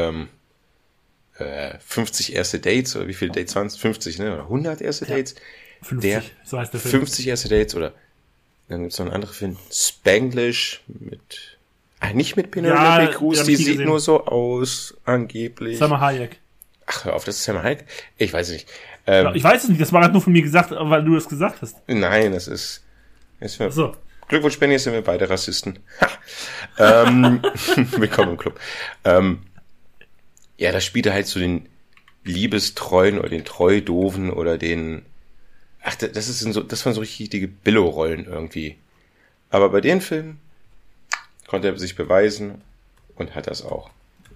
50 erste Dates, oder wie viele Dates waren es? 50, ne? Oder 100 erste Dates? 50, so heißt der Film. 50 erste Dates, oder dann gibt es noch einen anderen Film, Spanglish, nicht mit Penelope Cruz, die sieht nur so aus, angeblich. Salma Hayek. Ach, hör auf, das ist Salma Hayek? Ich weiß es nicht. Ich weiß es nicht, das war gerade nur von mir gesagt, weil du es gesagt hast. Nein, das ist so. Glückwunsch, Benny, sind wir beide Rassisten. Willkommen im Club. Ja, da spielt er halt so den Liebestreuen oder den Treu-Doofen oder den... Ach, das waren so richtige Billo-Rollen irgendwie. Aber bei den Filmen konnte er sich beweisen und hat das auch.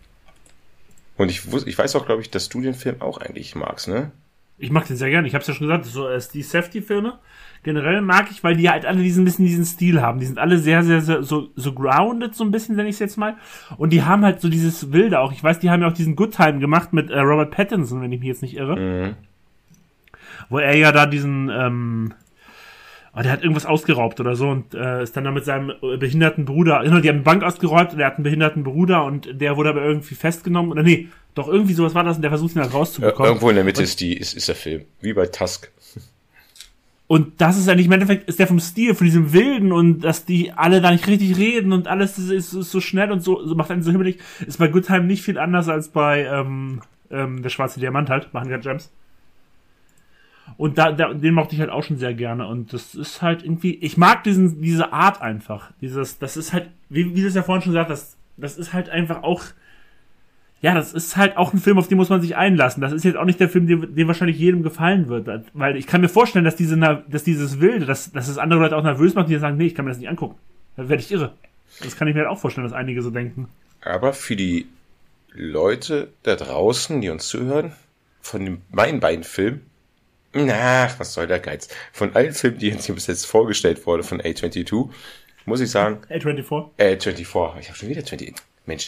Und ich weiß auch, glaube ich, dass du den Film auch eigentlich magst, ne? Ich mag den sehr gerne. Ich habe es ja schon gesagt, so die Safety-Filme generell mag ich, weil die halt alle diesen Stil haben. Die sind alle sehr, sehr, sehr so grounded, so ein bisschen, nenne ich es jetzt mal. Und die haben halt so dieses Wilde auch. Ich weiß, die haben ja auch diesen Good Time gemacht mit Robert Pattinson, wenn ich mich jetzt nicht irre. Mhm. Wo er ja da diesen, der hat irgendwas ausgeraubt oder so und ist dann da mit seinem behinderten Bruder, die haben eine Bank ausgeräumt und er hat einen behinderten Bruder und der wurde aber irgendwie festgenommen, oder nee, doch irgendwie sowas war das und der versucht ihn halt rauszubekommen. Irgendwo in der Mitte ist der Film, wie bei Tusk. Und das ist eigentlich im Endeffekt, ist der vom Stil, von diesem Wilden und dass die alle da nicht richtig reden und alles ist so schnell und so macht einen so himmelig, ist bei Good Time nicht viel anders als bei der schwarze Diamant halt, machen wir Gems. Und den mochte ich halt auch schon sehr gerne. Und das ist halt irgendwie, ich mag diese Art einfach. Das ist halt, wie du es ja vorhin schon gesagt hast, das ist halt einfach auch, ja, das ist halt auch ein Film, auf den muss man sich einlassen. Das ist jetzt auch nicht der Film, dem wahrscheinlich jedem gefallen wird. Weil ich kann mir vorstellen, dass dieses Wilde, dass es andere Leute auch nervös macht, die sagen, nee, ich kann mir das nicht angucken. Dann werde ich irre. Das kann ich mir halt auch vorstellen, dass einige so denken. Aber für die Leute da draußen, die uns zuhören, von meinen beiden Filmen, was soll der Geiz? Von allen Filmen, die uns hier bis jetzt vorgestellt wurde von A24, muss ich sagen... A24? A24, ich habe schon wieder 20... Mensch.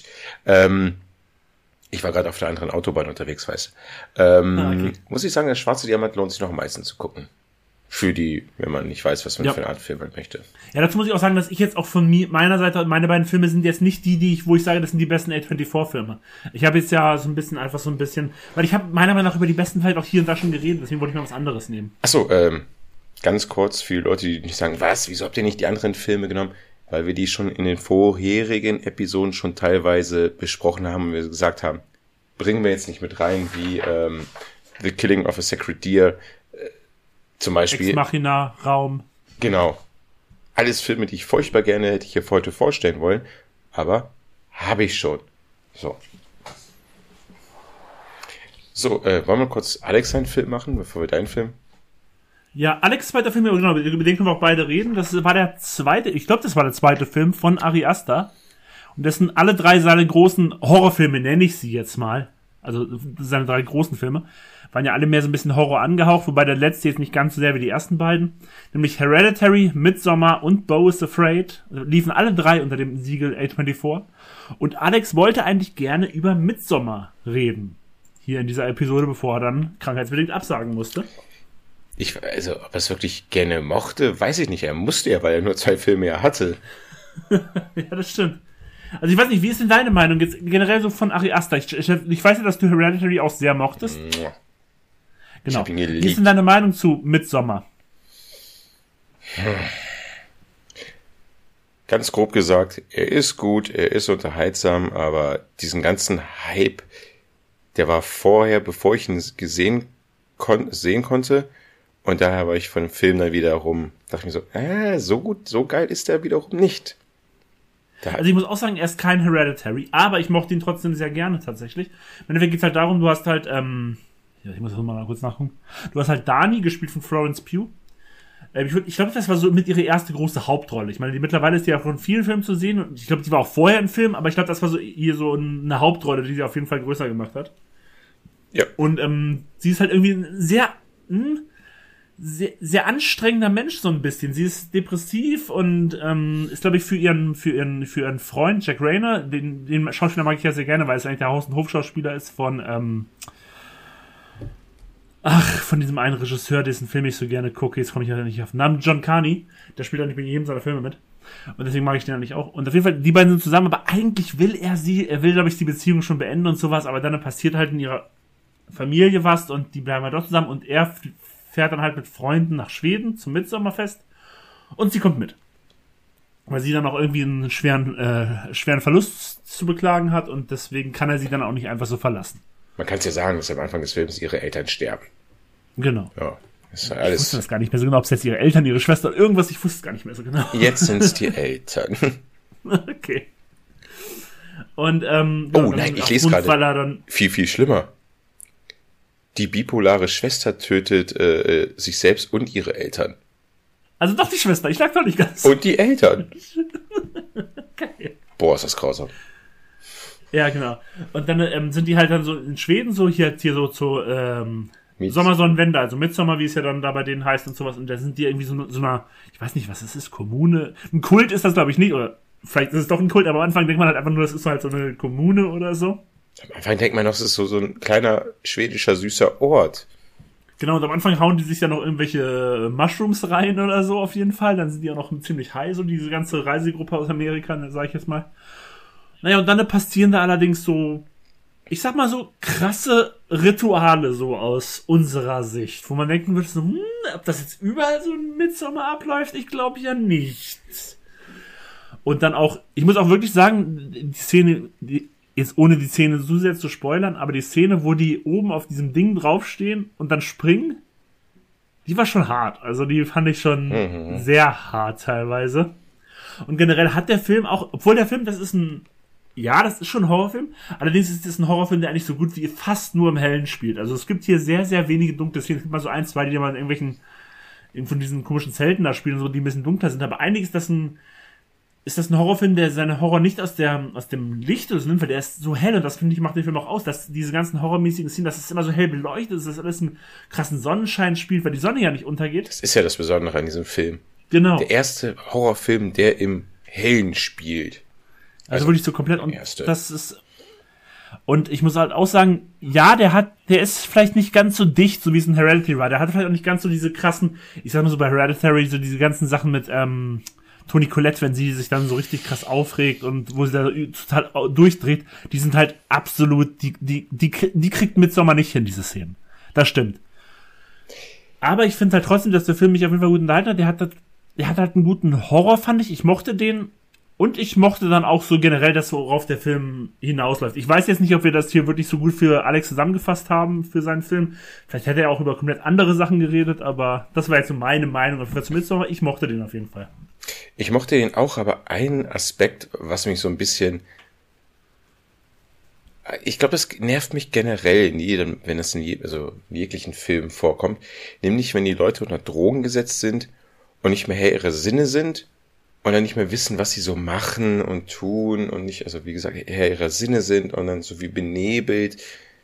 Ich war gerade auf der anderen Autobahn unterwegs, weißt du. Okay. Muss ich sagen, der schwarze Diamant lohnt sich noch am meisten zu gucken. Wenn man nicht weiß, was man für eine Art Film man möchte. Ja, dazu muss ich auch sagen, dass ich jetzt auch von meiner Seite, meine beiden Filme sind jetzt nicht wo ich sage, das sind die besten A24-Filme. Ich habe jetzt ja weil ich habe meiner Meinung nach über die besten vielleicht auch hier und da schon geredet, deswegen wollte ich mal was anderes nehmen. Achso, ganz kurz für die Leute, die nicht sagen, wieso habt ihr nicht die anderen Filme genommen? Weil wir die schon in den vorherigen Episoden schon teilweise besprochen haben und wir gesagt haben, bringen wir jetzt nicht mit rein, wie The Killing of a Sacred Deer, zum Beispiel. Ex Machina, Raum. Genau. Alles Filme, die ich furchtbar gerne hätte ich hier heute vorstellen wollen, aber habe ich schon. So, wollen wir kurz Alex seinen Film machen, bevor wir deinen Film? Ja, Alex' zweiter Film, genau, über den können wir auch beide reden. Das war der zweite Film von Ari Aster. Und das sind alle 3 seine großen Horrorfilme, nenne ich sie jetzt mal. Also seine 3 großen Filme. Waren ja alle mehr so ein bisschen Horror angehaucht, wobei der letzte jetzt nicht ganz so sehr wie die ersten beiden. Nämlich Hereditary, Midsommar und Beau is Afraid. Liefen alle 3 unter dem Siegel A24. Und Alex wollte eigentlich gerne über Midsommar reden. Hier in dieser Episode, bevor er dann krankheitsbedingt absagen musste. Ob er es wirklich gerne mochte, weiß ich nicht. Er musste ja, weil er nur 2 Filme ja hatte. Ja, das stimmt. Also ich weiß nicht, wie ist denn deine Meinung jetzt generell so von Ari Aster? Ich weiß ja, dass du Hereditary auch sehr mochtest. Genau. Ich hab ihn geliebt. Wie ist denn deine Meinung zu Midsommar? Ganz grob gesagt, er ist gut, er ist unterhaltsam, aber diesen ganzen Hype, der war vorher, bevor ich ihn sehen konnte, und daher war ich von dem Film dann wiederum, dachte ich mir so gut, so geil ist er wiederum nicht. Also ich muss auch sagen, er ist kein Hereditary, aber ich mochte ihn trotzdem sehr gerne tatsächlich. Im Endeffekt geht's halt darum, du hast halt, ich muss das mal kurz nachgucken. Du hast halt Dani, gespielt von Florence Pugh. Ich glaube, das war so mit ihre erste große Hauptrolle. Ich meine, mittlerweile ist die ja von vielen Filmen zu sehen und ich glaube, die war auch vorher im Film, aber ich glaube, das war so hier so eine Hauptrolle, die sie auf jeden Fall größer gemacht hat. Ja. Und sie ist halt irgendwie ein sehr, sehr anstrengender Mensch so ein bisschen. Sie ist depressiv und ist, glaube ich, für ihren Freund Jack Rayner, den Schauspieler mag ich ja sehr gerne, weil es eigentlich der Haus- und Hofschauspieler ist von diesem einen Regisseur, dessen Film ich so gerne gucke. Jetzt komme ich ja nicht auf den Namen. John Carney. Der spielt eigentlich bei jedem seiner Filme mit. Und deswegen mag ich den eigentlich auch. Und auf jeden Fall, die beiden sind zusammen, aber eigentlich will er will, glaube ich, die Beziehung schon beenden und sowas, aber dann passiert halt in ihrer Familie was und die bleiben halt doch zusammen und er fährt dann halt mit Freunden nach Schweden zum Mitsommerfest und sie kommt mit. Weil sie dann auch irgendwie einen schweren Verlust zu beklagen hat und deswegen kann er sie dann auch nicht einfach so verlassen. Man kann es ja sagen, dass am Anfang des Films ihre Eltern sterben. Genau. Ja, ist ja alles. Ich wusste das gar nicht mehr so genau, ob es jetzt ihre Eltern, ihre Schwester oder irgendwas, ich wusste es gar nicht mehr so genau. Jetzt sind es die Eltern. Okay. Und, nein, ich lese gerade. Viel, viel schlimmer. Die bipolare Schwester tötet sich selbst und ihre Eltern. Also doch die Schwester, ich lag doch nicht ganz. Und die Eltern. Geil. Boah, ist das grausam. Ja, genau. Und dann sind die halt dann so in Schweden so hier so zu Sommersonnenwende, also Midsommar, wie es ja dann da bei denen heißt und sowas. Und da sind die irgendwie so einer, ich weiß nicht, was es ist, Kommune. Ein Kult ist das, glaube ich, nicht. Oder vielleicht ist es doch ein Kult, aber am Anfang denkt man halt einfach nur, das ist halt so eine Kommune oder so. Am Anfang denkt man noch, es ist so ein kleiner schwedischer, süßer Ort. Genau, und am Anfang hauen die sich ja noch irgendwelche Mushrooms rein oder so auf jeden Fall. Dann sind die ja noch ziemlich high, so diese ganze Reisegruppe aus Amerika, sag ich jetzt mal. Naja, und dann passieren da allerdings so, ich sag mal so, krasse Rituale so aus unserer Sicht, wo man denken würde, so, ob das jetzt überall so ein Midsommar abläuft, ich glaube ja nicht. Und dann auch, ich muss auch wirklich sagen, die Szene, jetzt ohne die Szene so sehr zu spoilern, aber die Szene, wo die oben auf diesem Ding draufstehen und dann springen, die war schon hart. Also die fand ich schon sehr hart teilweise. Und generell hat der Film auch, obwohl der Film, das ist schon ein Horrorfilm, allerdings ist es ein Horrorfilm, der eigentlich so gut wie fast nur im Hellen spielt. Also es gibt hier sehr, sehr wenige dunkle Szenen. Es gibt mal so 1, 2, die mal in irgendwelchen von diesen komischen Zelten da spielen, so, die ein bisschen dunkler sind. Aber eigentlich ist das ein Horrorfilm, der seine Horror nicht aus dem Licht oder so nimmt, weil der ist so hell und das, finde ich, macht den Film auch aus, dass diese ganzen horrormäßigen Szenen, dass es immer so hell beleuchtet ist, dass alles im krassen Sonnenschein spielt, weil die Sonne ja nicht untergeht. Das ist ja das Besondere an diesem Film. Genau. Der erste Horrorfilm, der im Hellen spielt. Also wirklich so komplett, und das ist, und ich muss halt auch sagen, ja, der ist vielleicht nicht ganz so dicht, so wie es in Hereditary war, der hat vielleicht auch nicht ganz so diese krassen, ich sag mal so bei Hereditary, so diese ganzen Sachen mit, Toni Collette, wenn sie sich dann so richtig krass aufregt und wo sie da total durchdreht, die sind halt absolut, die kriegt Midsommar nicht hin, diese Szenen. Das stimmt. Aber ich finde halt trotzdem, dass der Film mich auf jeden Fall gut unterhalten hat. Der hat halt einen guten Horror, fand ich. Ich mochte den Und ich mochte dann auch so generell das, worauf der Film hinausläuft. Ich weiß jetzt nicht, ob wir das hier wirklich so gut für Alex zusammengefasst haben für seinen Film. Vielleicht hätte er auch über komplett andere Sachen geredet, aber das war jetzt so meine Meinung. Für Midsommar, ich mochte den auf jeden Fall. Ich mochte den auch, aber ein Aspekt, was mich so ein bisschen... Ich glaube, das nervt mich generell in jedem, wenn es in jeglichen Film vorkommt. Nämlich, wenn die Leute unter Drogen gesetzt sind und nicht mehr Herr ihrer Sinne sind und dann nicht mehr wissen, was sie so machen und tun und nicht, also wie gesagt, Herr ihrer Sinne sind und dann so wie benebelt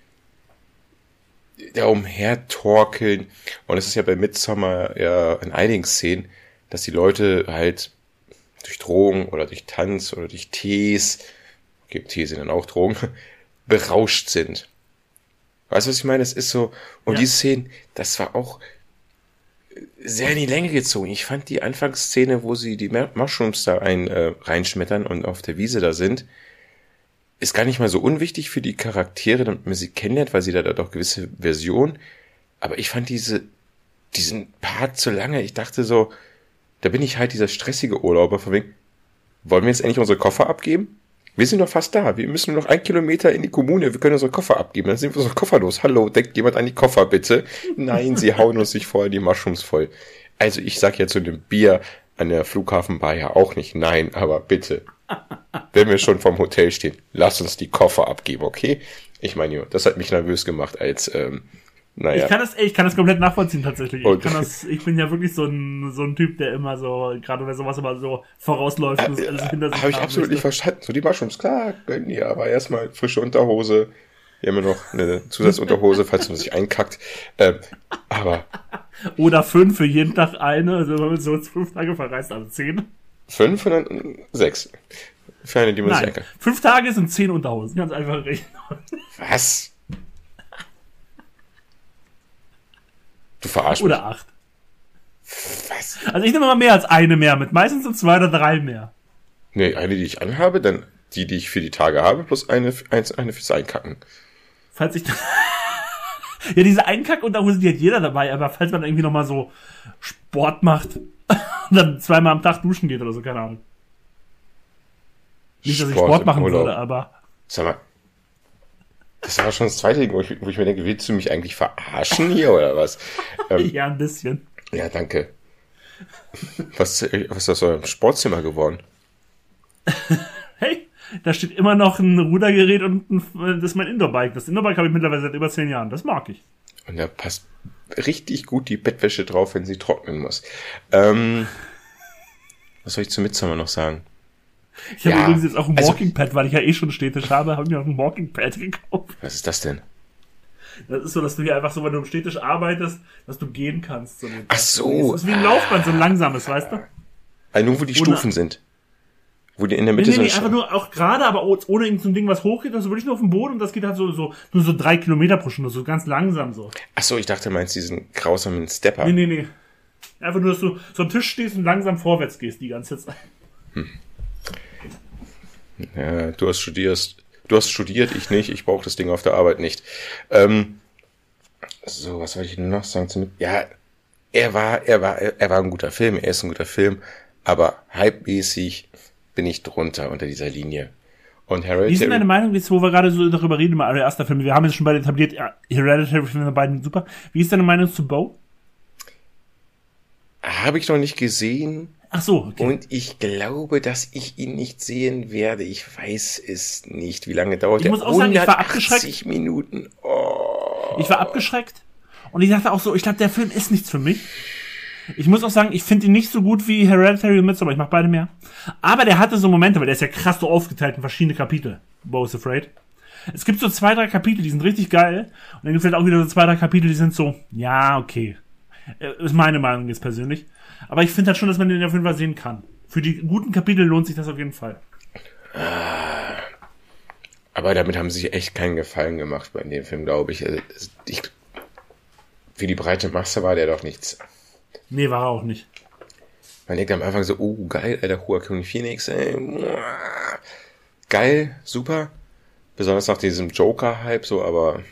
da umhertorkeln. Und es ist ja bei Midsommar ja in einigen Szenen, dass die Leute halt durch Drogen oder durch Tanz oder durch Tees, okay, Tee sind dann auch Drogen, berauscht sind. Weißt du, was ich meine? Es ist so, und die Szenen, das war auch sehr in die Länge gezogen. Ich fand die Anfangsszene, wo sie die Mushrooms da reinschmettern und auf der Wiese da sind, ist gar nicht mal so unwichtig für die Charaktere, damit man sie kennenlernt, weil sie da doch gewisse Version. Aber ich fand diesen Part zu lange. Ich dachte so, da bin ich halt dieser stressige Urlauber von wegen, wollen wir jetzt endlich unsere Koffer abgeben? Wir sind doch fast da. Wir müssen noch 1 Kilometer in die Kommune. Wir können unsere Koffer abgeben. Dann sind wir unsere Koffer los. Hallo, denkt jemand an die Koffer, bitte? Nein, sie hauen uns nicht vorher die Mushrooms voll. Also ich sag ja zu dem Bier an der Flughafenbar ja auch nicht nein, aber bitte, wenn wir schon vom Hotel stehen, lass uns die Koffer abgeben, okay? Ich meine, das hat mich nervös gemacht als, naja. Ich kann das komplett nachvollziehen tatsächlich. Ich bin ja wirklich so ein Typ, der immer so, gerade wenn sowas immer so vorausläuft, alles hinter sich. Habe ich absolut nicht verstanden. So die Mushrooms, klar, gönnen die, aber erstmal frische Unterhose. Wir haben ja noch eine Zusatzunterhose, falls man sich einkackt. Aber. Oder 5 für jeden Tag eine, also wenn man so 5 Tage verreist, also 10. 5 und dann 6. Für eine, die man sich einkackt. 5 Tage sind 10 Unterhosen, ganz einfach rechnen. Was? Du verarschst mich. Oder 8. Was? Also ich nehme mal mehr als eine mehr mit. Meistens sind 2 oder 3 mehr. Nee, eine, die ich anhabe, dann die ich für die Tage habe, plus eine fürs Einkacken. Falls ich... Ja, diese Einkackunterhose, die hat jeder dabei, aber falls man irgendwie nochmal so Sport macht und dann 2-mal am Tag duschen geht oder so, keine Ahnung. Nicht, dass ich Sport machen würde, aber... Sag mal, das war schon das zweite Ding, wo ich mir denke, willst du mich eigentlich verarschen hier oder was? Ja, ein bisschen. Ja, danke. Was ist aus eurem Sportzimmer geworden? Hey, da steht immer noch ein Rudergerät und das ist mein Indoor-Bike. Das Indoor-Bike habe ich mittlerweile seit über 10 Jahren. Das mag ich. Und da passt richtig gut die Bettwäsche drauf, wenn sie trocknen muss. Was soll ich zu Midsommar noch sagen? Ich habe übrigens jetzt auch ein Walking Pad, weil ich ja eh schon Städtisch habe ich mir auch ein Walking Pad gekauft. Was ist das denn? Das ist so, dass du hier einfach so, wenn du im Städtisch arbeitest, dass du gehen kannst. So ach so. Das ist wie ein Laufband, so ein langsames, weißt du? Also nur, wo die Stufen sind. Wo die in der Mitte nee, einfach nur auch gerade, aber ohne irgend so ein Ding, was hochgeht, also wirklich nur auf dem Boden und das geht halt nur so 3 Kilometer pro Stunde, so ganz langsam so. Ach so, ich dachte, du meinst diesen grausamen Stepper. Nee. Einfach nur, dass du so am Tisch stehst und langsam vorwärts gehst die ganze Zeit. Ja, du hast studiert, ich nicht, ich brauche das Ding auf der Arbeit nicht. So, was soll ich noch sagen? Ja, er war ein guter Film, er ist ein guter Film, aber hypemäßig bin ich drunter unter dieser Linie. Und Hereditary... Wie ist denn deine Meinung, jetzt, wo wir gerade so darüber reden, über alle ersten Filme? Wir haben jetzt schon beide etabliert, Hereditary finden wir beiden super. Wie ist deine Meinung zu Bo? Habe ich noch nicht gesehen. Ach so, okay. Und ich glaube, dass ich ihn nicht sehen werde. Ich weiß es nicht. Wie lange dauert der? Ich muss auch sagen, ich war abgeschreckt. 180 Minuten. Oh. Ich war abgeschreckt. Und ich dachte auch so, ich glaube, der Film ist nichts für mich. Ich muss auch sagen, ich finde ihn nicht so gut wie Hereditary und Midsommar. Ich mache beide mehr. Aber der hatte so Momente, weil der ist ja krass so aufgeteilt in verschiedene Kapitel. Bo is Afraid. Es gibt so 2, 3 Kapitel, die sind richtig geil. Und dann gibt es halt auch wieder so 2, 3 Kapitel, die sind so, ja, okay. Ist meine Meinung jetzt persönlich. Aber ich finde halt schon, dass man den auf jeden Fall sehen kann. Für die guten Kapitel lohnt sich das auf jeden Fall. Aber damit haben sie sich echt keinen Gefallen gemacht bei dem Film, glaube ich. Für die breite Masse war der doch nichts. Nee, war er auch nicht. Man denkt am Anfang so, oh, geil, Alter, Joaquin Phoenix, ey. Geil, super. Besonders nach diesem Joker-Hype, so, aber...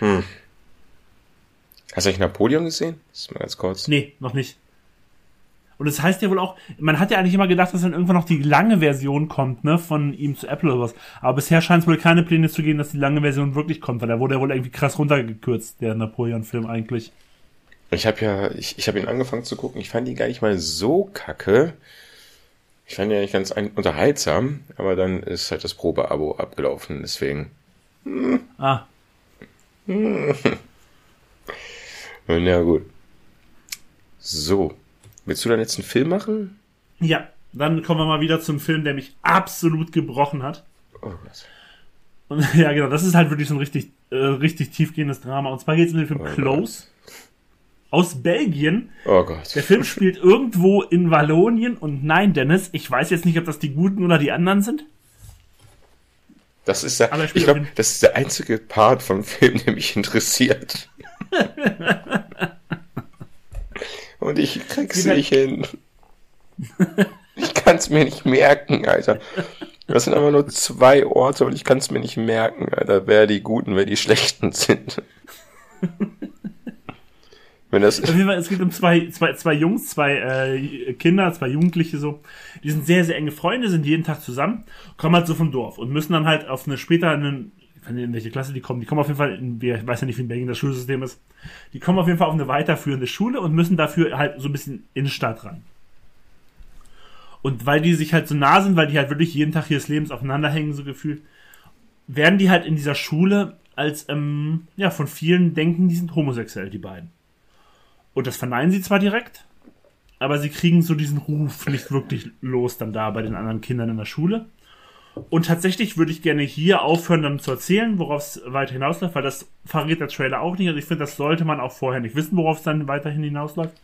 Hast du eigentlich Napoleon gesehen? Das ist mal ganz kurz. Nee, noch nicht. Und es heißt ja wohl auch, man hat ja eigentlich immer gedacht, dass dann irgendwann noch die lange Version kommt, ne, von ihm zu Apple oder was. Aber bisher scheint es wohl keine Pläne zu geben, dass die lange Version wirklich kommt, weil da wurde ja wohl irgendwie krass runtergekürzt, der Napoleon-Film eigentlich. Ich habe ihn angefangen zu gucken, ich fand ihn gar nicht mal so kacke. Ich fand ihn eigentlich ganz unterhaltsam, aber dann ist halt das Probeabo abgelaufen, deswegen. Ah. Na gut. So. Willst du dann jetzt einen Film machen? Ja, dann kommen wir mal wieder zum Film, der mich absolut gebrochen hat. Oh Gott. Und ja, genau, das ist halt wirklich so ein richtig tiefgehendes Drama. Und zwar geht es um den Film Close aus Belgien. Oh Gott. Der Film spielt irgendwo in Wallonien. Und nein, Dennis, ich weiß jetzt nicht, ob das die Guten oder die anderen sind. Das ist ich glaube, das ist der einzige Part vom Film, der mich interessiert. Und ich krieg's nicht hin. Ich kann's mir nicht merken, Alter. Das sind aber nur 2 Orte und ich kann's mir nicht merken, Alter, wer die Guten, wer die Schlechten sind. Auf jeden Fall, es geht um zwei Jungs, 2 Kinder, 2 Jugendliche so. Die sind sehr, sehr enge Freunde, sind jeden Tag zusammen, kommen halt so vom Dorf und müssen dann halt auf ich weiß nicht, in welche Klasse die kommen auf jeden Fall, ich weiß ja nicht, wie in Belgien das Schulsystem ist, die kommen auf jeden Fall auf eine weiterführende Schule und müssen dafür halt so ein bisschen Innenstadt ran. Und weil die sich halt so nah sind, weil die halt wirklich jeden Tag ihres Lebens aufeinander hängen, so gefühlt, werden die halt in dieser Schule als, von vielen denken, die sind homosexuell, die beiden. Und das verneinen sie zwar direkt, aber sie kriegen so diesen Ruf nicht wirklich los dann da bei den anderen Kindern in der Schule. Und tatsächlich würde ich gerne hier aufhören, dann zu erzählen, worauf es weiter hinausläuft, weil das verrät der Trailer auch nicht. Also ich finde, das sollte man auch vorher nicht wissen, worauf es dann weiterhin hinausläuft.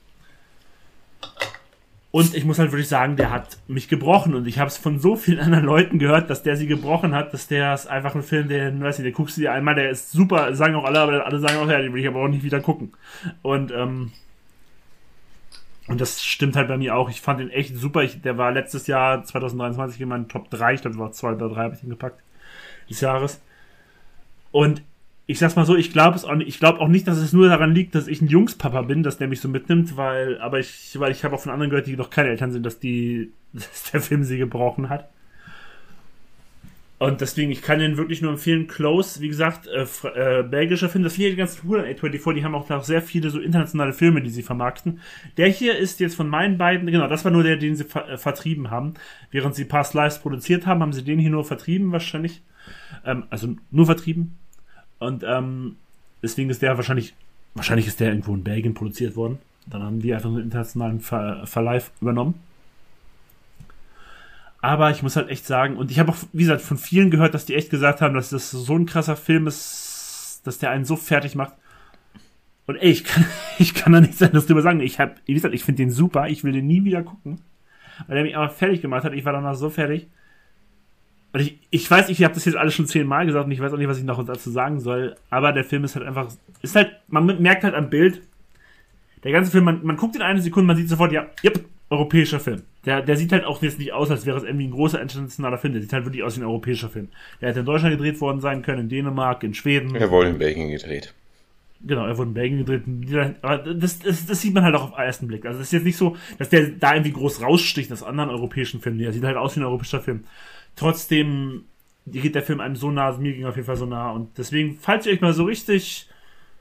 Und ich muss halt wirklich sagen, der hat mich gebrochen. Und ich habe es von so vielen anderen Leuten gehört, dass der sie gebrochen hat, dass der ist einfach ein Film, der guckst du dir einmal, der ist super, sagen auch alle, aber alle sagen auch, ja, den will ich aber auch nicht wieder gucken. Und das stimmt halt bei mir auch. Ich fand den echt super. Der war letztes Jahr, 2023, in meinen Top 3. Ich glaube, war 2 oder 3 habe ich ihn gepackt. Des Jahres. Und ich sag's mal so, ich glaube auch nicht, dass es nur daran liegt, dass ich ein Jungspapa bin, dass der mich so mitnimmt, weil ich habe auch von anderen gehört, die noch keine Eltern sind, dass der Film sie gebrochen hat. Und deswegen, ich kann den wirklich nur empfehlen. Close, wie gesagt, belgischer Film, das finde ich ganz cool an A24, die haben auch noch sehr viele so internationale Filme, die sie vermarkten. Der hier ist jetzt von meinen beiden, genau, das war nur der, den sie vertrieben haben. Während sie Past Lives produziert haben, haben sie den hier nur vertrieben wahrscheinlich. Also nur vertrieben. Und deswegen ist der wahrscheinlich ist der irgendwo in Belgien produziert worden. Dann haben die einfach einen internationalen Verleih übernommen. Aber ich muss halt echt sagen, und ich habe auch, wie gesagt, von vielen gehört, dass die echt gesagt haben, dass das so ein krasser Film ist, dass der einen so fertig macht. Und ey, ich kann da nichts anderes drüber sagen. Wie gesagt, ich finde den super, ich will den nie wieder gucken. Weil der mich aber fertig gemacht hat, ich war danach so fertig. Und ich weiß, ich habe das jetzt alles schon 10-mal gesagt und ich weiß auch nicht, was ich noch dazu sagen soll. Aber der Film ist halt einfach, man merkt halt am Bild, der ganze Film, man guckt in eine Sekunde, man sieht sofort, europäischer Film. Der sieht halt auch jetzt nicht aus, als wäre es irgendwie ein großer internationaler Film. Der sieht halt wirklich aus wie ein europäischer Film. Der hätte in Deutschland gedreht worden sein können, in Dänemark, in Schweden. Er wurde in Belgien gedreht. Genau, er wurde in Belgien gedreht. Aber das sieht man halt auch auf den ersten Blick. Also es ist jetzt nicht so, dass der da irgendwie groß raussticht aus anderen europäischen Filmen. Der sieht halt aus wie ein europäischer Film. Trotzdem geht der Film einem so nah, also mir ging auf jeden Fall so nah. Und deswegen, falls ihr euch mal so richtig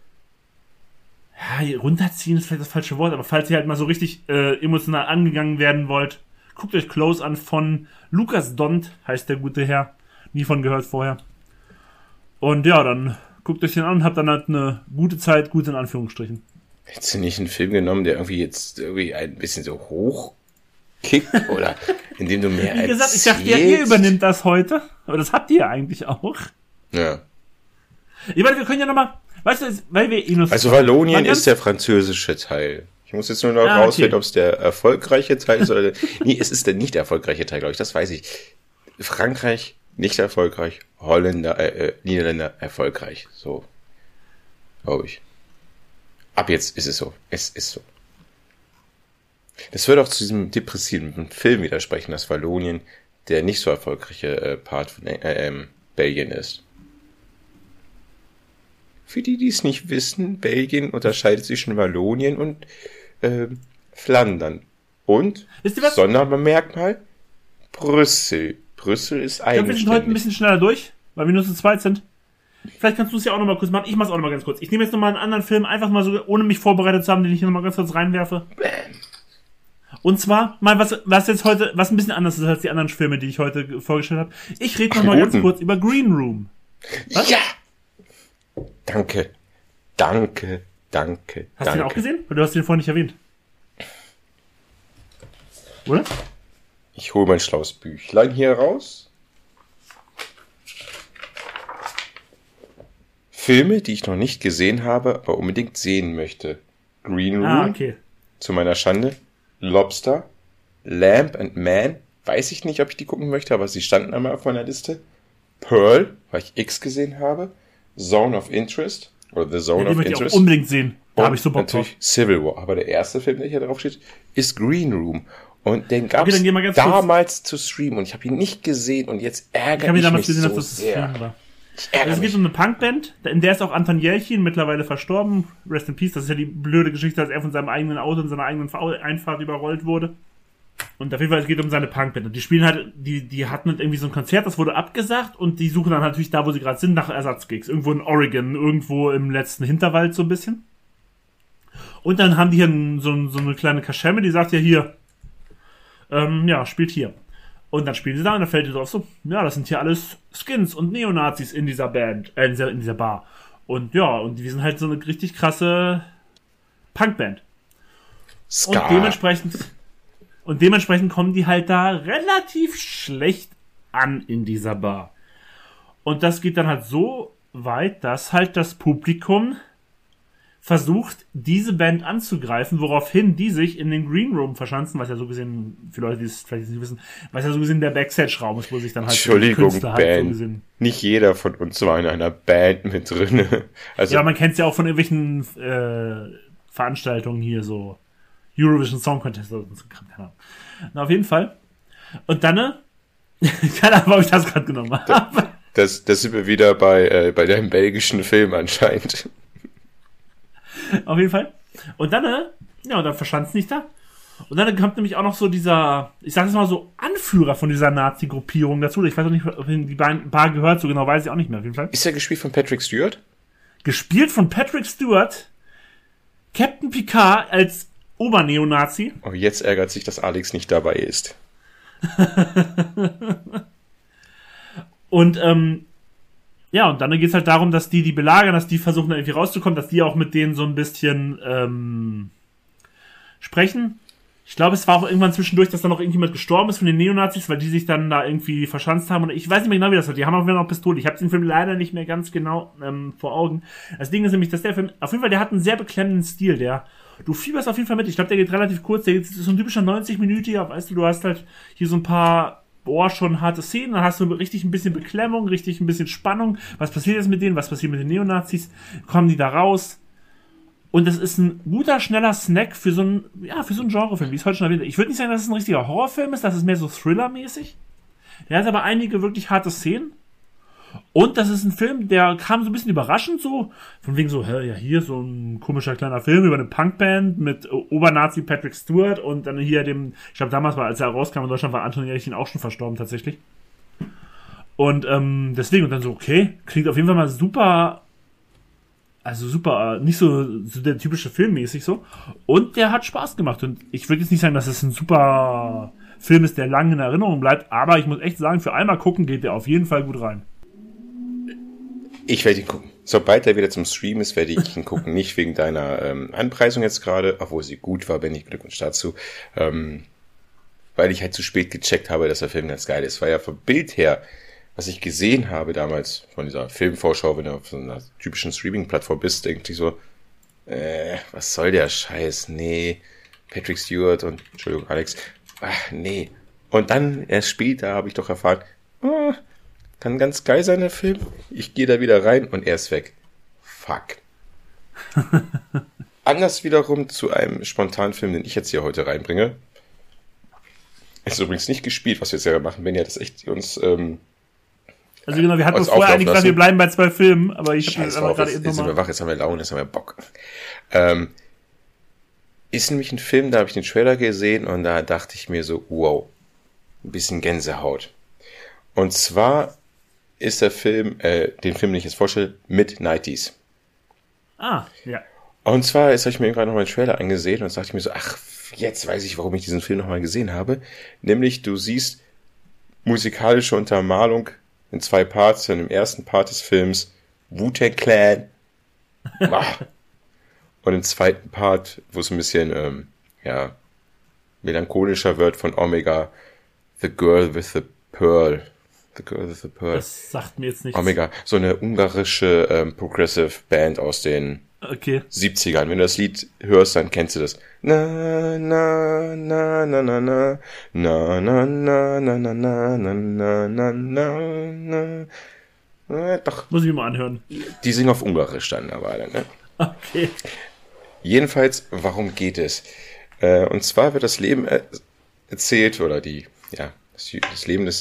runterziehen ist vielleicht das falsche Wort, aber falls ihr halt mal so richtig emotional angegangen werden wollt, guckt euch Close an von Lukas Dont, heißt der gute Herr. Nie von gehört vorher. Und ja, dann guckt euch den an und habt dann halt eine gute Zeit, gut in Anführungsstrichen. Hättest du nicht einen Film genommen, der irgendwie ein bisschen so hochkickt oder in dem du mehr erzählst? Wie gesagt, ich dachte ja, ihr übernimmt das heute, aber das habt ihr ja eigentlich auch. Ja. Ich meine, wir können ja nochmal, weißt du, weil wir Also Wallonien ist der französische Teil. Ich muss jetzt nur noch rausfinden, ob es der erfolgreiche Teil ist oder... Nee, es ist der nicht erfolgreiche Teil, glaube ich, das weiß ich. Frankreich, nicht erfolgreich, Niederländer, erfolgreich. So, glaube ich. Ab jetzt ist es so. Es ist so. Das würde auch zu diesem depressiven Film widersprechen, dass Wallonien der nicht so erfolgreiche Part von Belgien ist. Für die es nicht wissen, Belgien unterscheidet sich zwischen Wallonien und Flandern. Und, Wisst ihr was? Sondermerkmal, Brüssel. Brüssel ist Ich glaube, wir sind eigenständig. heute ein bisschen schneller durch, weil wir nur zu zweit sind. Vielleicht kannst du es ja auch nochmal kurz machen. Ich mach's auch nochmal ganz kurz. Ich nehme jetzt nochmal einen anderen Film, einfach mal so, ohne mich vorbereitet zu haben, den ich hier nochmal ganz kurz reinwerfe. Und zwar, mal was jetzt heute, was ein bisschen anders ist als die anderen Filme, die ich heute vorgestellt habe. Ich rede nochmal ganz kurz über Green Room. Was? Ja! Danke. Hast du den auch gesehen? Oder du hast den vorhin nicht erwähnt? Oder? Ich hole mein schlaues Büchlein hier raus. Filme, die ich noch nicht gesehen habe, aber unbedingt sehen möchte. Green Room, okay. zu meiner Schande. Lobster, Lamb and Man, weiß ich nicht, ob ich die gucken möchte, aber sie standen einmal auf meiner Liste. Pearl, weil ich X gesehen habe. Zone of Interest, oder The Zone Den of möchte ich auch Interest. unbedingt sehen. Da habe ich so Bock natürlich drauf. Civil War, aber der erste Film, der hier drauf steht, ist Green Room. Und den gab Okay, dann es gehen wir ganz kurz. damals zu streamen und ich habe ihn nicht gesehen und jetzt Ich ärgere habe ich ihn damals mich gesehen, so dass das sehr. Film war. Ich ärgere Es geht mich. um eine Punkband, in der ist auch Anton Jelchin, mittlerweile verstorben. Rest in Peace, das ist ja die blöde Geschichte, dass er von seinem eigenen Auto in seiner eigenen Einfahrt überrollt wurde. Und auf jeden Fall, es geht um seine Punkband. Und die spielen halt, die hatten halt irgendwie so ein Konzert, das wurde abgesagt und die suchen dann natürlich da, wo sie gerade sind, nach Ersatzgigs. Irgendwo in Oregon, irgendwo im letzten Hinterwald so ein bisschen. Und dann haben die hier so eine kleine Kaschemme, die sagt ja hier, spielt hier. Und dann spielen sie da und dann fällt dir drauf so, ja, das sind hier alles Skins und Neonazis in dieser Band, in dieser Bar. Und ja, und die sind halt so eine richtig krasse Punkband. Ska. Und dementsprechend kommen die halt da relativ schlecht an in dieser Bar. Und das geht dann halt so weit, dass halt das Publikum versucht, diese Band anzugreifen, woraufhin die sich in den Green Room verschanzen, was ja so gesehen, für Leute, die es vielleicht nicht wissen, was ja so gesehen der Backstage-Raum ist, wo sich dann halt Entschuldigung, Künstler Band. halt so gesehen. Nicht jeder von uns war in einer Band mit drin. Also, Ja, man kennt es ja auch von irgendwelchen Veranstaltungen hier, so Eurovision Song Contest oder so, keine Ahnung. Na, auf jeden Fall. Und dann, keine Ahnung, warum ich das gerade genommen habe. das sind wir wieder bei deinem belgischen Film anscheinend. Auf jeden Fall. Und dann, und dann verschwand es nicht da. Und dann kommt nämlich auch noch so dieser, ich sag jetzt mal so, Anführer von dieser Nazi-Gruppierung dazu. Ich weiß auch nicht, ob die Bar gehört, so genau weiß ich auch nicht mehr, auf jeden Fall. Ist er gespielt von Patrick Stewart? Gespielt von Patrick Stewart, Captain Picard als Oberneonazi. Oh, jetzt ärgert sich, dass Alex nicht dabei ist. Und, und dann geht's halt darum, dass die belagern, dass die versuchen, da irgendwie rauszukommen, dass die auch mit denen so ein bisschen sprechen. Ich glaube, es war auch irgendwann zwischendurch, dass dann noch irgendjemand gestorben ist von den Neonazis, weil die sich dann da irgendwie verschanzt haben. Und ich weiß nicht mehr genau, wie das war. Die haben auch wieder noch Pistole. Ich habe den Film leider nicht mehr ganz genau vor Augen. Das Ding ist nämlich, dass der Film, auf jeden Fall, der hat einen sehr beklemmenden Stil. Du fieberst auf jeden Fall mit. Ich glaube, der geht relativ kurz. Der geht so ein typischer 90-Minütiger. Weißt du hast halt hier so ein paar schon harte Szenen, dann hast du richtig ein bisschen Beklemmung, richtig ein bisschen Spannung. Was passiert jetzt mit denen? Was passiert mit den Neonazis? Kommen die da raus? Und das ist ein guter, schneller Snack für so einen Genrefilm, wie ich es heute schon erwähnt habe. Ich würde nicht sagen, dass es ein richtiger Horrorfilm ist, das ist mehr so Thriller-mäßig. Der hat aber einige wirklich harte Szenen. Und das ist ein Film, der kam so ein bisschen überraschend so, von wegen so, hier so ein komischer kleiner Film über eine Punkband mit Obernazi Patrick Stewart und dann hier ich glaube damals als er rauskam in Deutschland, war Anton Jelchin auch schon verstorben tatsächlich. Und deswegen, und dann so, okay, klingt auf jeden Fall mal super, nicht so der typische Film mäßig so. Und der hat Spaß gemacht und ich würde jetzt nicht sagen, dass es ein super Film ist, der lange in Erinnerung bleibt, aber ich muss echt sagen, für einmal gucken geht der auf jeden Fall gut rein. Ich werde ihn gucken. Sobald er wieder zum Stream ist, werde ich ihn gucken. Nicht wegen deiner Anpreisung jetzt gerade, obwohl sie gut war, Benny, Glückwunsch dazu. Weil ich halt zu spät gecheckt habe, dass der Film ganz geil ist. Weil ja vom Bild her, was ich gesehen habe damals von dieser Filmvorschau, wenn du auf so einer typischen Streaming-Plattform bist, denke ich so, was soll der Scheiß? Nee, Patrick Stewart und, Entschuldigung, Alex, nee. Und dann, erst später, habe ich doch erfahren, kann ganz geil sein, der Film. Ich gehe da wieder rein und er ist weg. Fuck. Anders wiederum zu einem spontanen Film, den ich jetzt hier heute reinbringe. Ist übrigens nicht gespielt, was wir jetzt ja machen. Benni hat das echt uns also genau, wir hatten uns vorher eigentlich gesagt, wir bleiben bei 2 Filmen, aber ich habe jetzt sind wir wach, jetzt haben wir Laune, jetzt haben wir Bock. ist nämlich ein Film, da habe ich den Trailer gesehen und da dachte ich mir so, wow, ein bisschen Gänsehaut. Und zwar ist der Film, den Film, den ich jetzt vorstelle, Mid-90s. Ah, ja. Und zwar habe ich mir gerade noch mal den Trailer angesehen und dachte ich mir so, ach, jetzt weiß ich, warum ich diesen Film nochmal gesehen habe. Nämlich, du siehst musikalische Untermalung in 2 Parts. In dem ersten Part des Films Wu-Tang Clan. Und im zweiten Part, wo es ein bisschen melancholischer wird, von Omega, The Girl with the Pearl. The Girl with the Pearl. Das sagt mir jetzt nichts. Omega, so eine ungarische Progressive Band aus den 70ern. Wenn du das Lied hörst, dann kennst du das. Na na na na na na na na na na na na na na na na. Doch. Muss ich mir mal anhören. Die singen auf Ungarisch dann aber, ne? Okay. Jedenfalls, warum geht es? Und zwar wird das Leben erzählt, oder das Leben des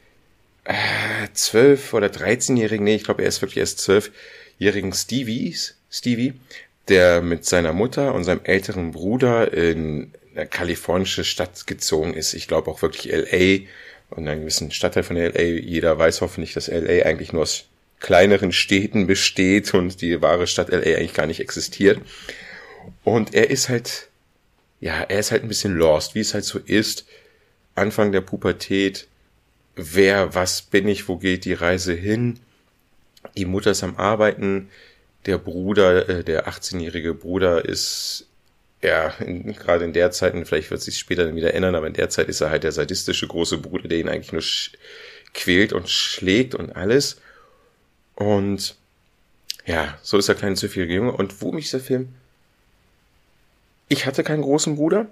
12- oder 13-jährigen, ich glaube, er ist wirklich erst 12-jährigen Stevie, der mit seiner Mutter und seinem älteren Bruder in eine kalifornische Stadt gezogen ist. Ich glaube auch wirklich L.A. und einen gewissen Stadtteil von L.A. Jeder weiß hoffentlich, dass L.A. eigentlich nur aus kleineren Städten besteht und die wahre Stadt L.A. eigentlich gar nicht existiert. Und er ist halt ein bisschen lost, wie es halt so ist. Anfang der Pubertät. Was bin ich, wo geht die Reise hin? Die Mutter ist am Arbeiten, der Bruder, der 18-jährige Bruder ist, gerade in der Zeit, und vielleicht wird es sich später dann wieder ändern, aber in der Zeit ist er halt der sadistische große Bruder, der ihn eigentlich nur quält und schlägt und alles. Und ja, so ist der kleine 12-jährige Junge. Und wo mich der Film... Ich hatte keinen großen Bruder,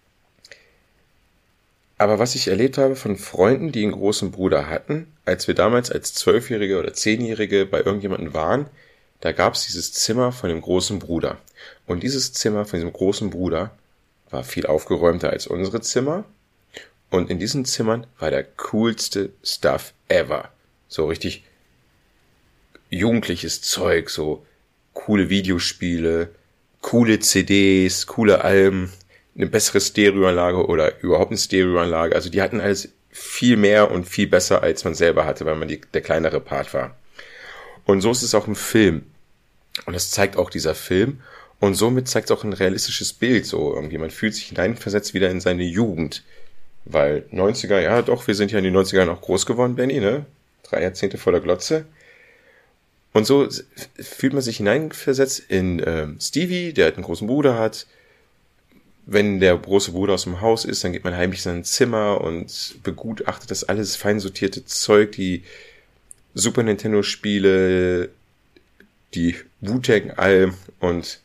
aber was ich erlebt habe von Freunden, die einen großen Bruder hatten, als wir damals als 12-Jährige oder 10-Jährige bei irgendjemandem waren, da gab es dieses Zimmer von dem großen Bruder. Und dieses Zimmer von diesem großen Bruder war viel aufgeräumter als unsere Zimmer. Und in diesen Zimmern war der coolste Stuff ever. So richtig jugendliches Zeug, so coole Videospiele, coole CDs, coole Alben, eine bessere Stereoanlage oder überhaupt eine Stereoanlage. Also die hatten alles viel mehr und viel besser, als man selber hatte, weil man der kleinere Part war. Und so ist es auch im Film. Und das zeigt auch dieser Film. Und somit zeigt es auch ein realistisches Bild. So irgendwie, man fühlt sich hineinversetzt wieder in seine Jugend. Weil 90er, ja doch, wir sind ja in den 90ern auch groß geworden, Benny, ne? 3 Jahrzehnte vor der Glotze. Und so fühlt man sich hineinversetzt in Stevie, der halt einen großen Bruder hat. Wenn der große Bruder aus dem Haus ist, dann geht man heimlich in sein Zimmer und begutachtet das alles fein sortierte Zeug, die Super Nintendo-Spiele, die Wu-Tang-Alben und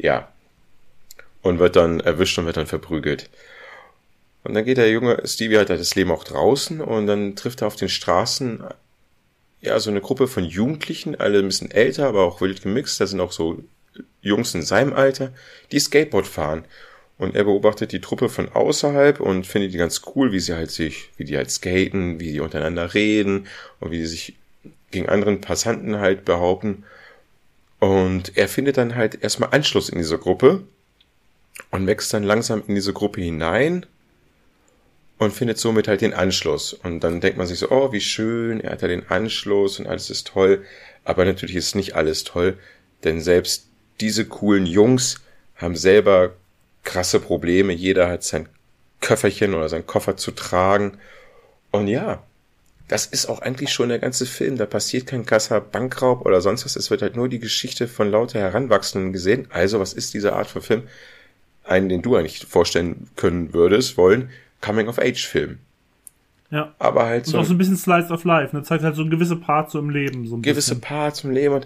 wird dann erwischt und wird dann verprügelt. Und dann geht der junge Stevie halt das Leben auch draußen und dann trifft er auf den Straßen so eine Gruppe von Jugendlichen, alle ein bisschen älter, aber auch wild gemixt. Da sind auch so Jungs in seinem Alter, die Skateboard fahren. Und er beobachtet die Truppe von außerhalb und findet die ganz cool, wie die halt skaten, wie die untereinander reden und wie die sich gegen anderen Passanten halt behaupten. Und er findet dann halt erstmal Anschluss in dieser Gruppe und wächst dann langsam in diese Gruppe hinein und findet somit halt den Anschluss. Und dann denkt man sich so, oh, wie schön, er hat ja den Anschluss und alles ist toll. Aber natürlich ist nicht alles toll, denn selbst diese coolen Jungs haben selber krasse Probleme. Jeder hat sein Köfferchen oder seinen Koffer zu tragen. Und ja, das ist auch eigentlich schon der ganze Film. Da passiert kein krasser Bankraub oder sonst was. Es wird halt nur die Geschichte von lauter Heranwachsenden gesehen. Also, was ist diese Art von Film? Einen, den du eigentlich vorstellen wollen, Coming-of-Age-Film. Ja. Aber halt so. Und auch so ein bisschen Slice of Life, ne? Zeigt halt so ein gewisse Parts so im Leben. So ein gewisse bisschen. Parts im Leben und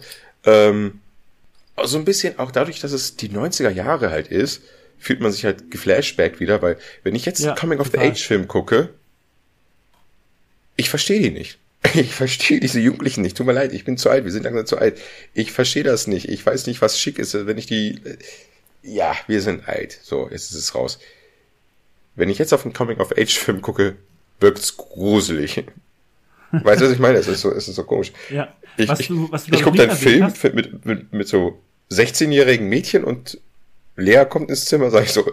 so ein bisschen auch dadurch, dass es die 90er Jahre halt ist, fühlt man sich halt geflashbackt wieder, weil wenn ich jetzt einen Coming-of-Age-Film gucke, ich verstehe die nicht. Ich verstehe diese Jugendlichen nicht. Tut mir leid, ich bin zu alt, wir sind langsam zu alt. Ich verstehe das nicht. Ich weiß nicht, was schick ist, wenn ich wir sind alt. So, jetzt ist es raus. Wenn ich jetzt auf einen Coming-of-Age-Film gucke, wirkt's gruselig. Weißt du, was ich meine? Es ist so komisch. Ja. Ich gucke dann Film mit so 16-jährigen Mädchen und Lea kommt ins Zimmer, sag ich so,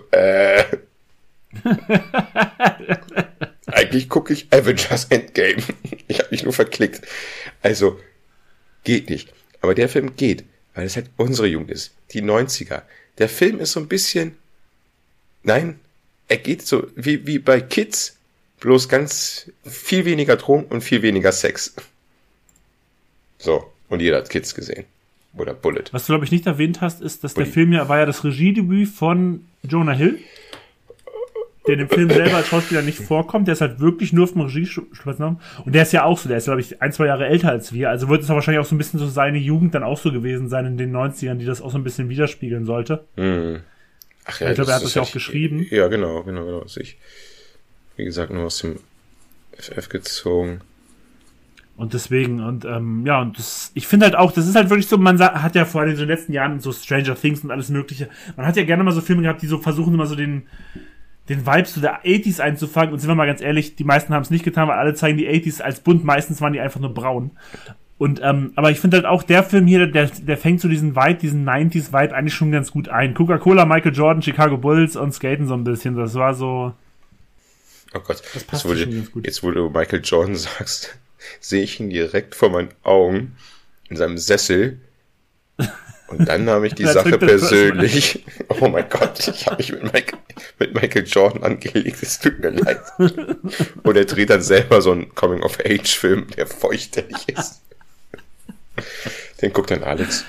eigentlich gucke ich Avengers Endgame. Ich habe mich nur verklickt. Also, geht nicht. Aber der Film geht, weil es halt unsere Jugend ist. Die 90er. Der Film ist so ein bisschen, nein, er geht so wie bei Kids, bloß ganz viel weniger Drogen und viel weniger Sex. So, und jeder hat Kids gesehen. Oder Bullet. Was du, glaube ich, nicht erwähnt hast, ist, dass der Film war ja das Regiedebüt von Jonah Hill, der in dem Film selber als Schauspieler nicht vorkommt. Der ist halt wirklich nur vom Regiesplatznamen. Und der ist ja auch so, der ist, glaube ich, 1-2 Jahre älter als wir. Also wird es auch wahrscheinlich auch so ein bisschen so seine Jugend dann auch so gewesen sein in den 90ern, die das auch so ein bisschen widerspiegeln sollte. Ach ja, ich glaube, er hat das ja auch geschrieben. Ja, genau. Also ich, wie gesagt, nur aus dem FF gezogen. Und deswegen, und ich finde halt auch, das ist halt wirklich so, man hat ja vor allem in den letzten Jahren so Stranger Things und alles mögliche, man hat ja gerne mal so Filme gehabt, die so versuchen immer so den Vibes so der 80s einzufangen, und sind wir mal ganz ehrlich, die meisten haben es nicht getan, weil alle zeigen die 80s als bunt, meistens waren die einfach nur braun. Und, aber ich finde halt auch, der Film hier, der fängt so diesen 90s Vibe eigentlich schon ganz gut ein. Coca-Cola, Michael Jordan, Chicago Bulls und Skaten so ein bisschen, das war so... Oh Gott, das passt schon ganz gut. Jetzt wo du Michael Jordan sagst, sehe ich ihn direkt vor meinen Augen in seinem Sessel, und dann nahm ich die Sache persönlich. Oh mein Gott, ich habe mich mit Michael Jordan angelegt, es tut mir leid. Und er dreht dann selber so einen Coming-of-Age-Film, der feuchterlich ist. Den guckt dann Alex.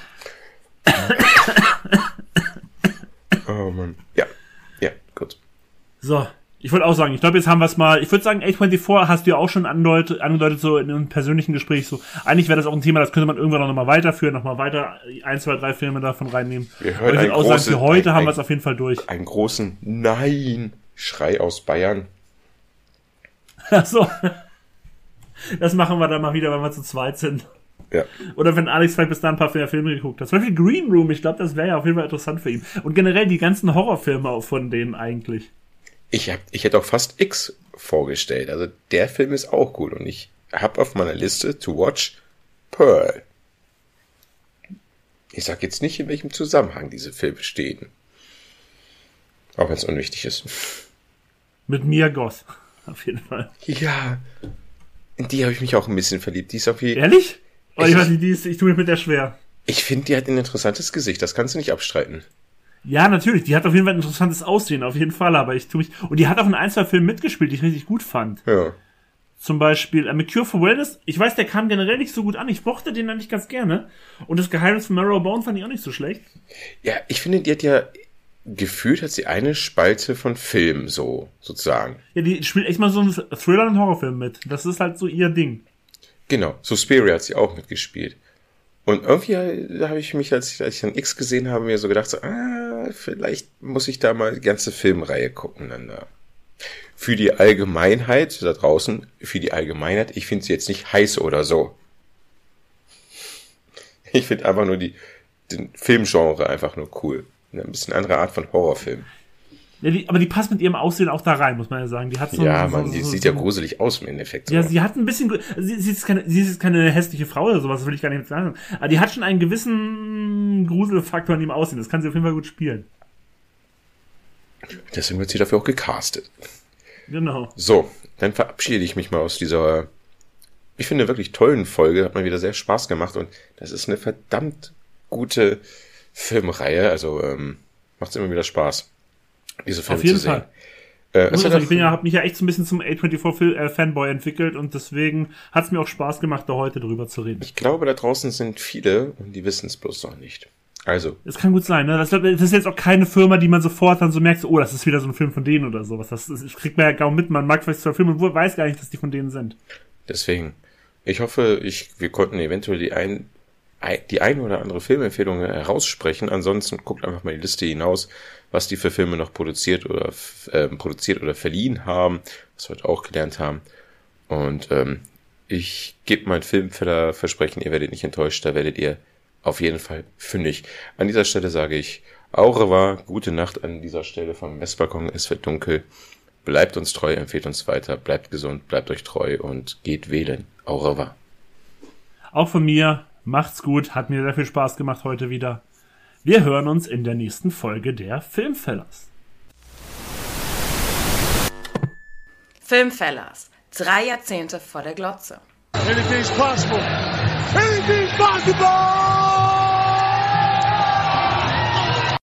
Oh Mann. Ja, gut. So. Ich wollte auch sagen, ich glaube, jetzt haben wir es mal, ich würde sagen, A24 hast du ja auch schon angedeutet so in einem persönlichen Gespräch, so, eigentlich wäre das auch ein Thema, das könnte man irgendwann noch mal weiterführen, noch mal weiter 1, 2, 3 Filme davon reinnehmen. Wir hören ich würde auch sagen, für heute haben wir es auf jeden Fall durch. Einen großen Nein-Schrei aus Bayern. Ach so. Das machen wir dann mal wieder, wenn wir zu zweit sind. Ja. Oder wenn Alex vielleicht bis dahin ein paar Filme geguckt hat. Zum Beispiel Green Room, ich glaube, das wäre ja auf jeden Fall interessant für ihn. Und generell die ganzen Horrorfilme auch von denen eigentlich. Ich hätte auch fast X vorgestellt. Also der Film ist auch gut. Und ich habe auf meiner Liste to watch Pearl. Ich sag jetzt nicht, in welchem Zusammenhang diese Filme stehen. Auch wenn es unwichtig ist. Mit Mia Goth. Auf jeden Fall. Ja. In die habe ich mich auch ein bisschen verliebt. Die ist auf jeden Ehrlich? Oh, ich weiß nicht, ich tue mich mit der schwer. Ich finde, die hat ein interessantes Gesicht. Das kannst du nicht abstreiten. Ja, natürlich. Die hat auf jeden Fall ein interessantes Aussehen, auf jeden Fall. Aber ich tue mich... Und die hat auch in 1, 2 Filmen mitgespielt, die ich richtig gut fand. Ja. Zum Beispiel A Cure for Wellness. Ich weiß, der kam generell nicht so gut an. Ich mochte den eigentlich ganz gerne. Und das Geheimnis von Marrowbone fand ich auch nicht so schlecht. Ja, ich finde, die hat ja... Gefühlt hat sie eine Spalte von Film, so, sozusagen. Ja, die spielt echt mal so einen Thriller- und Horrorfilm mit. Das ist halt so ihr Ding. Genau. Suspiria hat sie auch mitgespielt. Und irgendwie da habe ich mich, als ich dann X gesehen habe, mir so gedacht, so, vielleicht muss ich da mal die ganze Filmreihe gucken. Dann da. Für die Allgemeinheit da draußen, ich finde sie jetzt nicht heiß oder so. Ich finde einfach nur den Filmgenre einfach nur cool. Eine bisschen andere Art von Horrorfilm. Ja, aber die passt mit ihrem Aussehen auch da rein, muss man ja sagen. Die hat so die sieht ja gruselig aus im Endeffekt. Ja, sie hat ein bisschen, sie ist jetzt keine hässliche Frau oder sowas, das will ich gar nicht sagen. Aber die hat schon einen gewissen Gruselfaktor in ihrem Aussehen. Das kann sie auf jeden Fall gut spielen. Deswegen wird sie dafür auch gecastet. Genau. So, dann verabschiede ich mich mal aus dieser, ich finde, wirklich tollen Folge. Hat mir wieder sehr Spaß gemacht und das ist eine verdammt gute Filmreihe. Also macht es immer wieder Spaß, diese Filme zu sehen. Auf jeden Fall. Ich habe mich ja echt so ein bisschen zum A24-Fanboy entwickelt und deswegen hat es mir auch Spaß gemacht, da heute drüber zu reden. Ich glaube, da draußen sind viele und die wissen es bloß noch nicht. Also. Das kann gut sein, ne? Das ist jetzt auch keine Firma, die man sofort dann so merkt, so, oh, das ist wieder so ein Film von denen oder sowas. Das kriegt man ja kaum mit. Man mag vielleicht 2 Filme und weiß gar nicht, dass die von denen sind. Deswegen. Ich hoffe, wir konnten eventuell die ein oder andere Filmempfehlung heraussprechen. Ansonsten guckt einfach mal die Liste hinaus, was die für Filme noch produziert oder verliehen haben, was wir heute auch gelernt haben. Und ich gebe mein Filmfeller-Versprechen, ihr werdet nicht enttäuscht, da werdet ihr auf jeden Fall fündig. An dieser Stelle sage ich au revoir, gute Nacht an dieser Stelle vom Messbalkon, es wird dunkel. Bleibt uns treu, empfehlt uns weiter, bleibt gesund, bleibt euch treu und geht wählen. Au revoir. Auch von mir, macht's gut, hat mir sehr viel Spaß gemacht heute wieder. Wir hören uns in der nächsten Folge der Filmfellers. Filmfellers. 3 Jahrzehnte vor der Glotze. Anything's possible. Anything's possible!